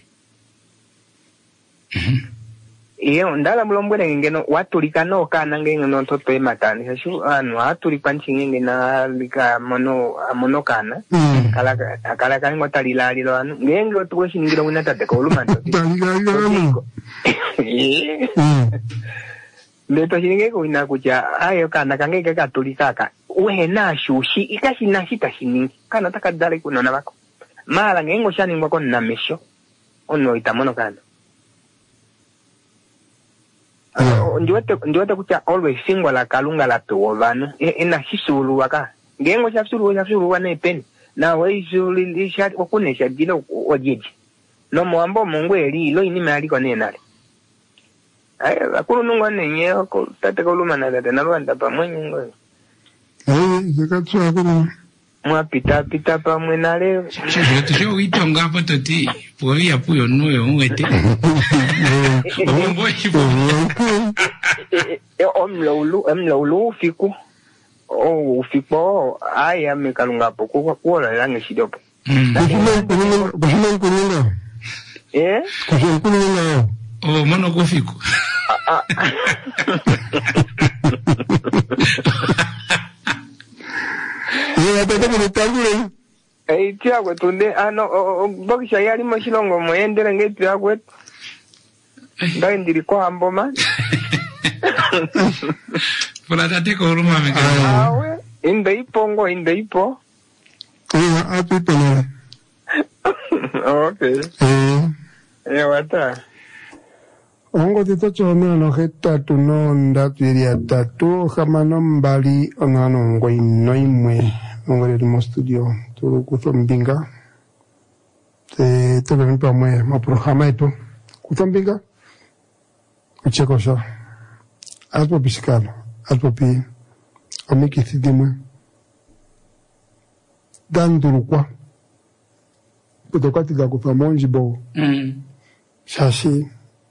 iyo ndala mulombwele ngeno watulika no kana ngeno toto ematani shu anu atulika nchinge na lika mono mono kana mm. kala kala kan ngota lilali lo anu ngengo tuko shingira una tate ko lumando leto shinge ko ina kucha ayo kana kange ka katulika ka uhe na shushi ikashi na shita shiningi kana takadale kuno na bako mala ngengo shani ngoko na mesho ono itamono kana Uh, ndiwete ndiwete kucha always singwa la kalunga la tuwanu ina shisulu waka ngengo cha sulu cha sulu wane pen na we sulu lisha okunesha dilo ojeje no mwambo mungu eli lo ini mali kone nale ay akuru nungo nenye ko tate ko lumana tate na rwanda pa mwenye ngo eh zekatsu akuru mwa pita pita pa mwenale sho sho ito ngapo toti poria puyo nuyo ngwete ombo ipo e omlolu omlolu fiku o fipo aya me kalunga poko kwa kwa la ngishidopo kushina kuninga eh kushina kuninga o mono kufiku ya tete mo tangule eh tia kwa tunde ano bokisha yali mo shilongo mo endele ngeti yakwe ndai ndiri kwa amboma Pula tate ko ruma me ka awe inde ipongo inde ipo eh api pele okay eh eh wata ongo tito chome no heta tu no nda tuiria tatu jamano mbali onano ngoi noimwe ngore mo studio tu kutombinga te te ven pa mwe ma programa eto kutombinga kuchekosha alpo piskalo alpo pi omiki sidimwe dandurukwa kutokati ga kufamonji bo mm shashi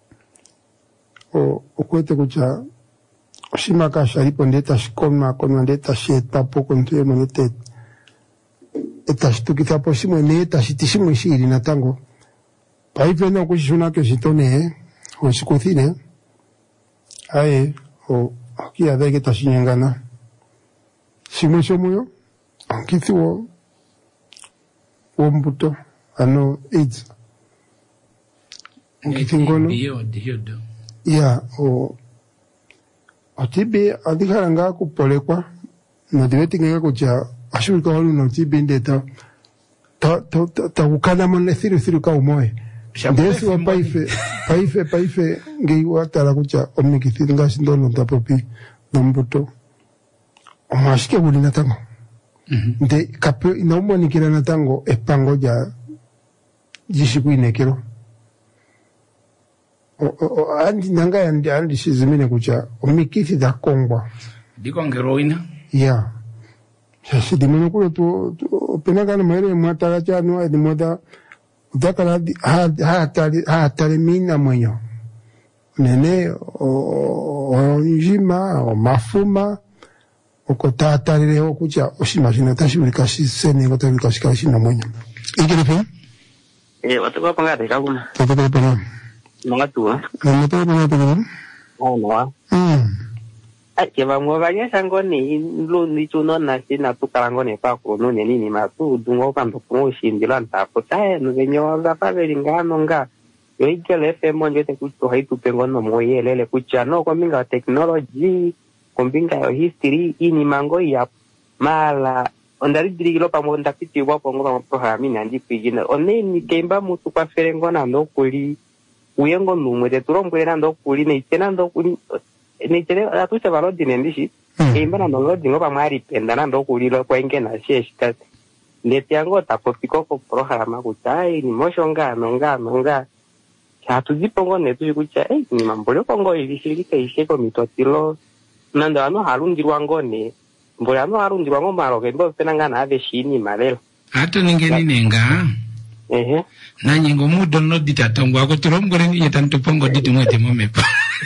o okwete kucha oshimaka sharipo ndeta shikoma kono ndeta sheta poko ntuye monete etashitukiza poshimwe ne etashitishimwe shiri natango paipe no kushuna ke shitone o shikuthine ae o kia dege tashinyangana shimwe shomuyo ankithiwo wombuto ano AIDS nkithingono ya o atibe adikaranga kupolekwa no dibetinga kucha ashurika wali no tibe ndeta ta ta ta ukana mone thiru thiru ka umoe ndesi wa paife paife paife ngi watara kucha omnikithinga sindono tapopi nombuto omashike buli natango nde kape inaumwa nikira natango epango ja jishikwinekero o andi nanga yandi andi shizimine kucha omikithi da kongwa dikongeroina ya sasi dimeno kulo tu pena kana maere mwatara chano edi moda udakala ha ha tali ha tali mina mwenyo nene o njima o mafuma okota talire okucha oshimashina tashibulika shisene ngotabulika shikashina mwenyo ikirepe eh watu panga de kaguma toto panga nonga tua nonga tua panga panga oh no mm ai que vamos vanya sango ni lu ni chuno na sina tu karango ne pa ko no ne ni ma tu dungo kando ko shindila nta ko tae no venyo za pa veringano nga yo ikele fe monje te kuto hai tu pengo no moye lele kucha no ko minga technology kombinga yo history ini mango ya mala ondari dirigilo pa mo ndapiti wa pongo pa programi nandi pigina one ni kemba mutu pa ferengo na ndo kuli uyengo numwe de turomwe na ndo kuli ne tena ndo kuli ne tena atu se valo dinendishi kemba na ndo dingo pa mari penda na ndo kuli lo kwenge na sheshika ne tiango tapo piko ko programa kutai ni moshonga nonga nonga chatu dipongo ne tu kucha eh ni mambolo pongo ilishirika isheko mitotilo nanda ano harungirwa ngone mboya no harungirwa ngo maro ke ndo penangana ave shini malelo ato ningeni nenga ehe na nyingo mudo no ditatongwa ko turomgore ni yetanto pongo ditu mwete momepa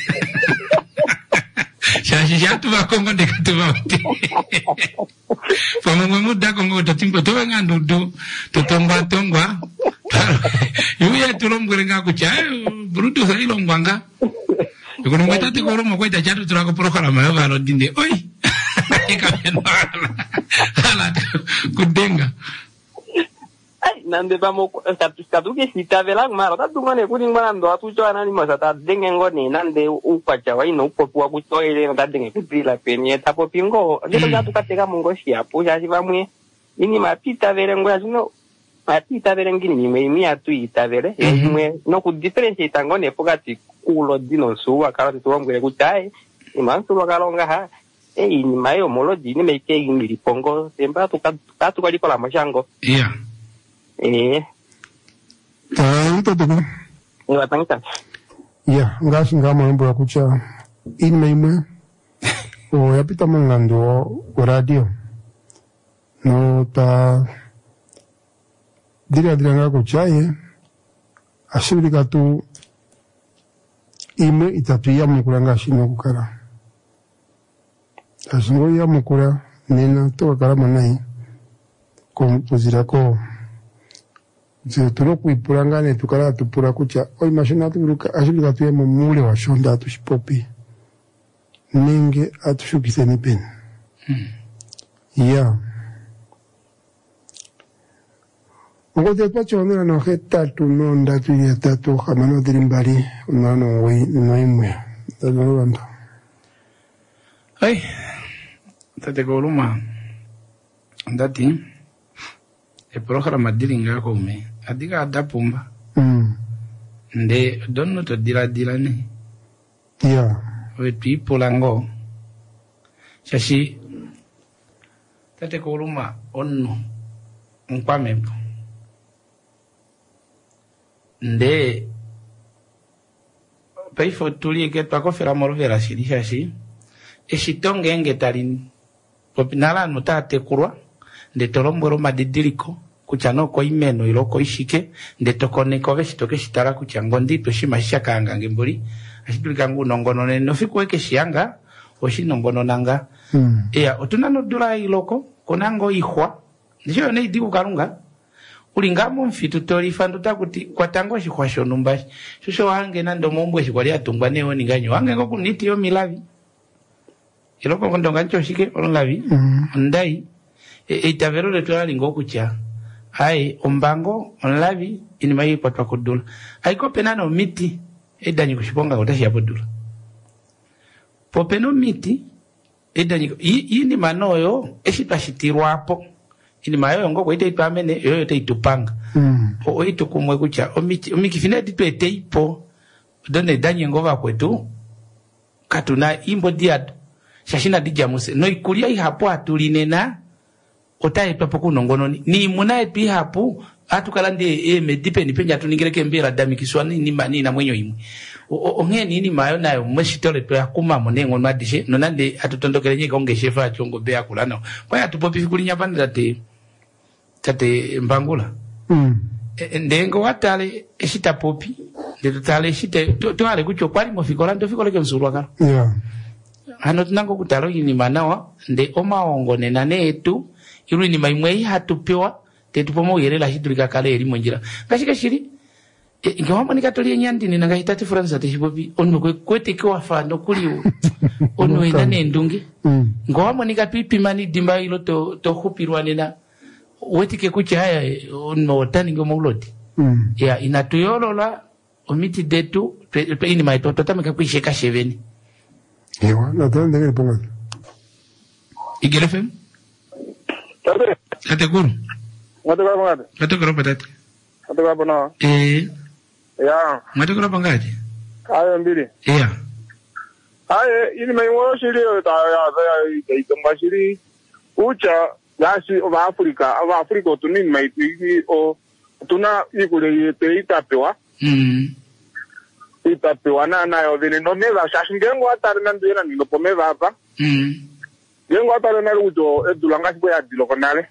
shashi shatu bakongo ndekatu bawti pomo muda kongo tatimbo to ngando do to tongwa tongwa yuya turomgore ngakucha bruto salilo ngwanga Kuno ngata te koro mo kweta chatu turako programa yo valo dinde oi ikameno ala kudenga ai nande vamo statisticaduke sitavela mara tatungane kuri ngando atucho anani masata denge ngoni nande ukwacha wa ino upopua kutoele na denge kudila penye tapo pingo ndiko jatu kateka mungo shiapo jaji vamwe ini mapita vere ngoya zino mapita vere ngini ni mimi atu itavere imwe no ku difference itangone pokati kulo dino suwa karati tuomgere kutai imansu wakalonga ha eh ini mayo molo dini meke ngiri pongo semba tukatu kwa liko la mashango iya eh ah toto ko ni watangita ya ngashi ngama mambo ya kucha in meimwe o yapita mangando o radio no ta dira dira nga kucha ye ashirika tu ime itatu ya mukura ngashino kukara ashingo ya mukura nena to kara manai ko kuzira ko je tulo kuipuranga ne tukara tupura kucha oi mashina turuka ashirika tu ya mumule wa shonda atushipopi ninge atushukise ni pen hmm. ya Ngote pacho onera no heta tu no ndatu ya tatu hamano dirimbari no no we no imwe tano bando ai tate koluma ndati e programa diringa kome adiga adapumba mm nde donno to dira dira ne ya we people ango shashi tate koluma onno mpamempo nde paifo tuli ke pa ko fera moro vera shiri shashi e shitonge nge talin popinala no tate kurwa nde tolomboro madidiriko kuchano ko imeno iroko ishike nde tokone ko veshitoke shitara kuchango ndito shimasha kanga ngembori ashitulika ngu nongono ne no fikweke shianga oshi nongono nanga mm ea otuna no dura iloko konango ihwa ndicho ne idi kukalunga ulingamo mfitu torifa nduta kuti kwatango shikwasho numbashi shusho wange nando mombwe shikwali atungwa newo ninganyo wange ngo kuniti yo milavi iloko kondonga ncho shike olongavi mm. ndai e, e tavero le twali ngo kucha ai ombango onlavi ini mai patwa kudula ai ko penano miti e danyi kushiponga utashi yapodula popeno miti e danyi ini manoyo eshitashirwa hapo ini mayo ngo kwete ipamene yoyo te itupanga mm. o oito kumwe kucha omiki omikifina ditwe te ipo done danyi ngova kwetu katuna imbo diad shashina dijamuse no ikulia ihapo atulinena otaye papo kunongononi ni munaye pi hapo atukalande e medipe ni penja tuningireke mbera damikiswani ni mani na mwenyo imwe ongeni ni mayo nayo mweshitole to yakuma monengo madishe nonande atutondokele nyika onge shefa chongo bea kulana kwa atupopi kulinya bandira te tate mbangula mm. e, ndengo watale eshita popi de tutale eshite to, to ale kucho kwali mofikola ndo fikola kensuru akala yeah hano tunango kutalo yini manawa nde omaongo nenane etu iru ni maimwe hatupewa tetupomo yerela hidulika kale eri monjira ngashika shiri e, ngawamba nikatolie nyandi ni nanga hitati fransa te shibobi ono kwe kwete kwa fano kuliu ono enane ndungi mm. ngawamba nikapipi mani dimba ilo to to hupirwa nena wetike kucha haya ono tani ngomo ulodi mm. ya inatuyolola omiti detu pe, pe ini maitoto tamika kuisheka sheveni ewa nataka ndenge ponga Igel F M Tate Tate guru Ngate kwa pangati Tate guru patati Tate kwa pangati Eh Ya Ngate guru pangati Ayo mbili Yeah Aye ini maiwo shiri ta ya ya itomba shiri ucha yasi ova Afrika ova Afrika tunini maiti o tuna ikule te itapewa mm itapewa na nayo vile no meva shashingengo atari nandira ndilo pomeva hapa mm yengo atari na rujo edulanga sibo ya dilo konale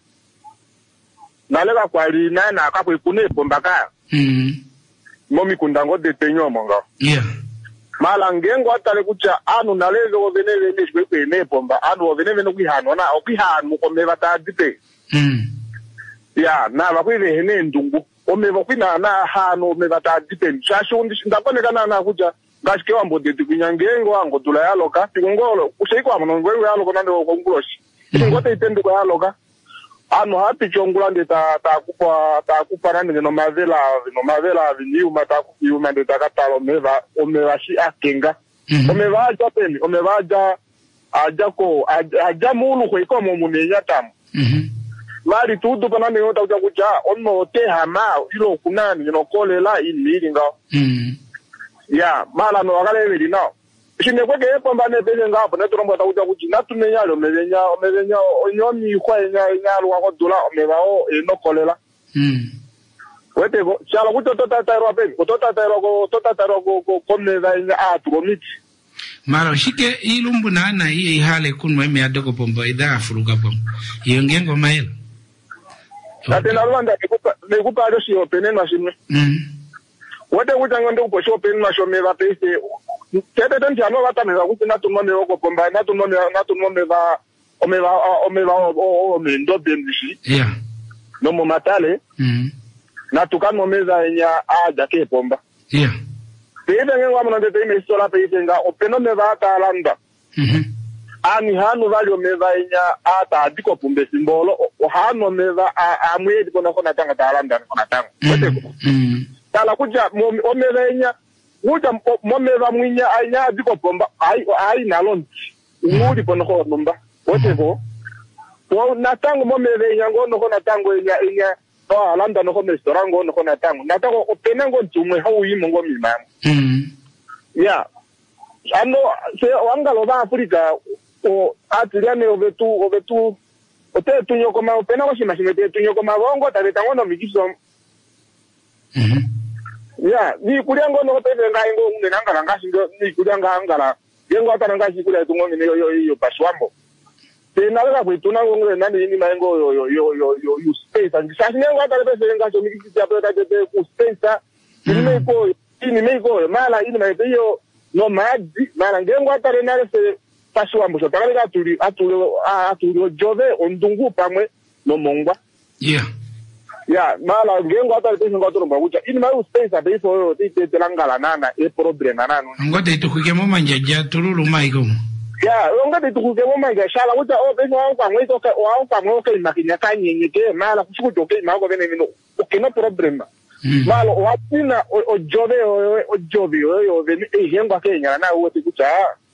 nale ka kwali na na ka kwe kune bombaka mm momi kundango de tenyo monga yeah mala ngengo atari kucha anu naleze go vene vene shwe kwe ne bomba anu vene vene kwihano na okwihano ko meva ta dite mm ya na ba kwive hene ndungu omeva kwina na hano omeva ta dite shasho ndakone kana na kucha ngashike wambo de kunyangengo ango tula yaloka tikungolo ushiko amono ngwe yaloka nando konguloshi ngote itende kwa yaloka ano hapi chongula ndi ta ta kupa ta kupa nande no mavela no mavela vinyu mata kuyu mande ta katalo meva omeva shi akenga omeva aja peni omeva aja aja ko aja mulu ko ikomo munenya tam mhm mari tudo panane yota uja kuja onno te hama ilo kunani no kolela ili nga mhm ya mala no agale vili no shine kweke pomba ne bele ngapo ne tromba ta uja kuji natume yalo mevenya mevenya onyomi kwa nya nyalo wa kodula omevao eno kolela mhm wete go chala kuto tota tairo pe ko tota tairo go tota tairo go ko komeva nya atromiti mara shike ilumbu nana hii hale kunwa ime adogo pomba idha afuruga pomba yongengo maela ate na Rwanda ne kupa alo shi opene na shimwe mhm wote kuchanga ndo kupo shopping na shomeva pese tete tenti ano wata meva kuti na tumone oko pomba na tumone na tumone va omeva omeva o me ndo bendishi yeah no mo matale mhm na tukano meza nya aja ke pomba yeah tete ngwa mona tete ime sola pese nga openo meva ta landa mhm ani hanu valio meva nya ata diko pombe simbolo o hanu meva amwe diko na kona tanga ta landa kona tanga wote mhm tala kuja omevenya uja momeva mwinya anya diko pomba ai ai nalon ngudi pono ko nomba wote ko to natango momevenya ngono ko natango nya nya to alanda no ko restaurant ngono ko natango natango openengo ntumwe hawu yimo ngo mimama mhm ya ano se wangalo ba Afrika o atiriane ovetu ovetu ote tunyo koma openengo shimashimete tunyo koma bongo tabetango no mikiso mhm ya ni kuliango no tebe ngai ngo ngene ngala ngashi ngo ni kulianga ngala yengo atana ngashi kulia tungo ngene yo yo yo paswambo te na la kwetu na ngo ngene nani ni maengo yo yo yo yo yo yo space and sashi ngo atana pese ngashi mikisi ya peta de ku space ni meiko ni meiko mala ni meiko yo no madi mala ngengo atana na se paswambo so takale aturi aturi aturi jove ondungu pamwe no mongwa Yeah. Ya, mala ngengo hata lipesi ngoto mbakucha. Ini mai uspace ate iso yo tite telangala nana e problem nana. Ngote itukuke moma njaja tululu maiko. Ya, ngote itukuke moma njaja shala uta o pesi wa kwa ngweto ka wa kwa ngweto ka makinya kanyenye ke mala kushuku toke mako vene mino. Okay no problem. Mala watina o jove o jove o vene e hengo Kenya na wote kucha.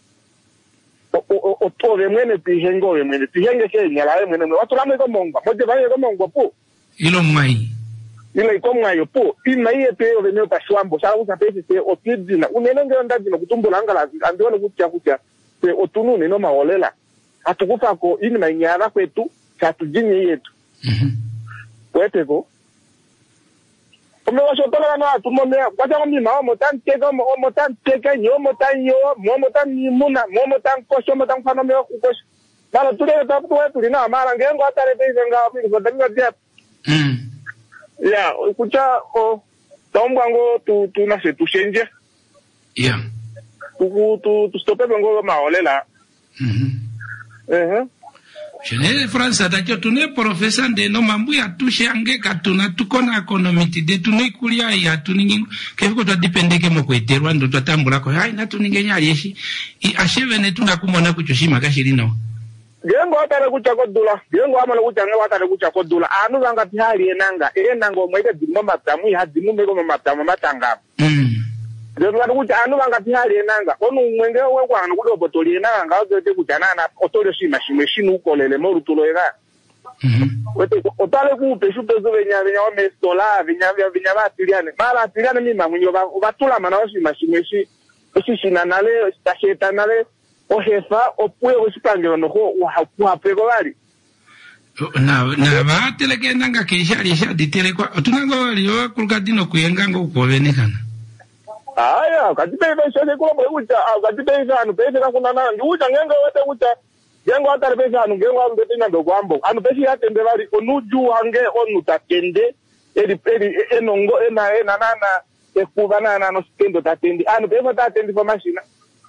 O o tove mwene pihengo mwene pihenge Kenya la mwene watu lamwe ko mongwa. Moje vaye ko mongwa po. Ilo mai. Ilo iko mai po. Ina iye pe o veneo paswambo. Sala usa pesi se o tidina. Unenenge ondadina kutumbula angala andione kutia kutia. Se o tunune no maolela. Atukufa ko ini mainyara kwetu. Satujinye yetu. Mhm. Kwete ko. Ome wa shotola na atumone. Kwaja komi ma o motan teka o motan teka nyo motan yo. Mo motan ni muna. Mo motan kosho motan fanome o kukosho. Mala tulele tapu wetu lina. Mala ngengo atare pesi nga opini. Sotanina diap. Mm. Ya, escucha, o tombango tu tu na se tu chenje. Yeah. Tu tu tu stope bango maolela. Mhm. Eh. Chenele Fransa da tune professeur de no mambu ya tushe ange katuna tukona economity de tune kulia ya tuningi kefiko to depende ke mo kweterwa ndo twatambula ko hai na tuninge nyali eshi i asheve ne tuna kumona kuchoshima kashirino. Gengo atare kucha kodula, gengo amana kucha nge atare kucha kodula. Anu zanga tihali enanga, enanga omwede dimo matamu ya dimo mego matamu matanga. Mm. Gengo atare kucha anu zanga tihali enanga. Onu mwenge wewe anu kudo botoli enanga ngao zote kucha nana otole shima shime shinu ukolele moru tulo ega. Mhm. Wete otale ku peshu pezo venya venya wa mestola venya venya venya ba tiliane. Mala tiliane mima mwenyo ba batula mana shima shime shi shi shinanale stasheta nale. O jefa o puedo espangar no ho wa pego bari na na ba tele ke nanga ke shari sha ditele kwa tunango liyo kulkadino kuyenga ngo kuvenekana aya katibe besho de kulo uja katibe zanu pese kuna na uja ngengo wete uja ngengo atare pese anu ngengo ambe tina ndo kwambo anu pese yatende bari onuju hange onu tatende edi edi enongo ena ena nana ekubana na no stendo tatende anu pese tatende for machine.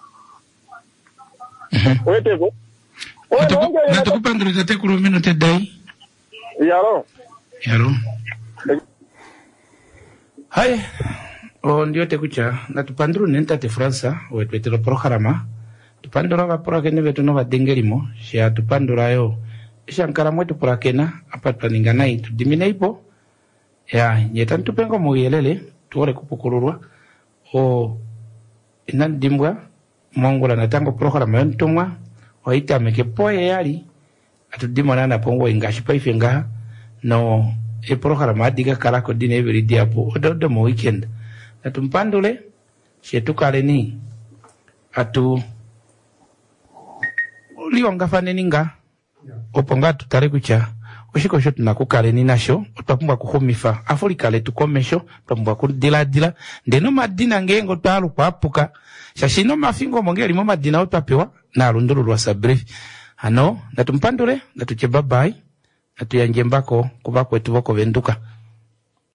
Oete ko. Natukupa ndro tate kurumino te dai. Yaro. Yaro. Hai. O ndio te kucha. Natupandru nenta te Fransa. O etwetero programa. Tupandura va pora kene vetu no va dengerimo. Shia tupandura yo. Shankara mwetu pora kena. Apa twaninga nai. Tudimine ipo. Ya. Nyetan tupengo muyelele. Tuore kupukururwa. O. Inan dimbwa. Mongola na tango programa yontumwa oita meke poye yali atudimona na pongo ingashi pa ifenga no e programa adiga kala ko dine every day apo odo mo weekend atumpandule shetukale ni atu liwanga faneninga oponga tutare kucha oshiko shot na kukale ni nasho otapumba kuhumifa afulikale tukomesho tapumba kudila dila ndeno madina ngengo talu kwapuka shashino mafingo mongeli mo madina otapewa na lundulu lwa sabrief ano natumpandule natuche babai natuyanje mbako kuba kwetu boko venduka.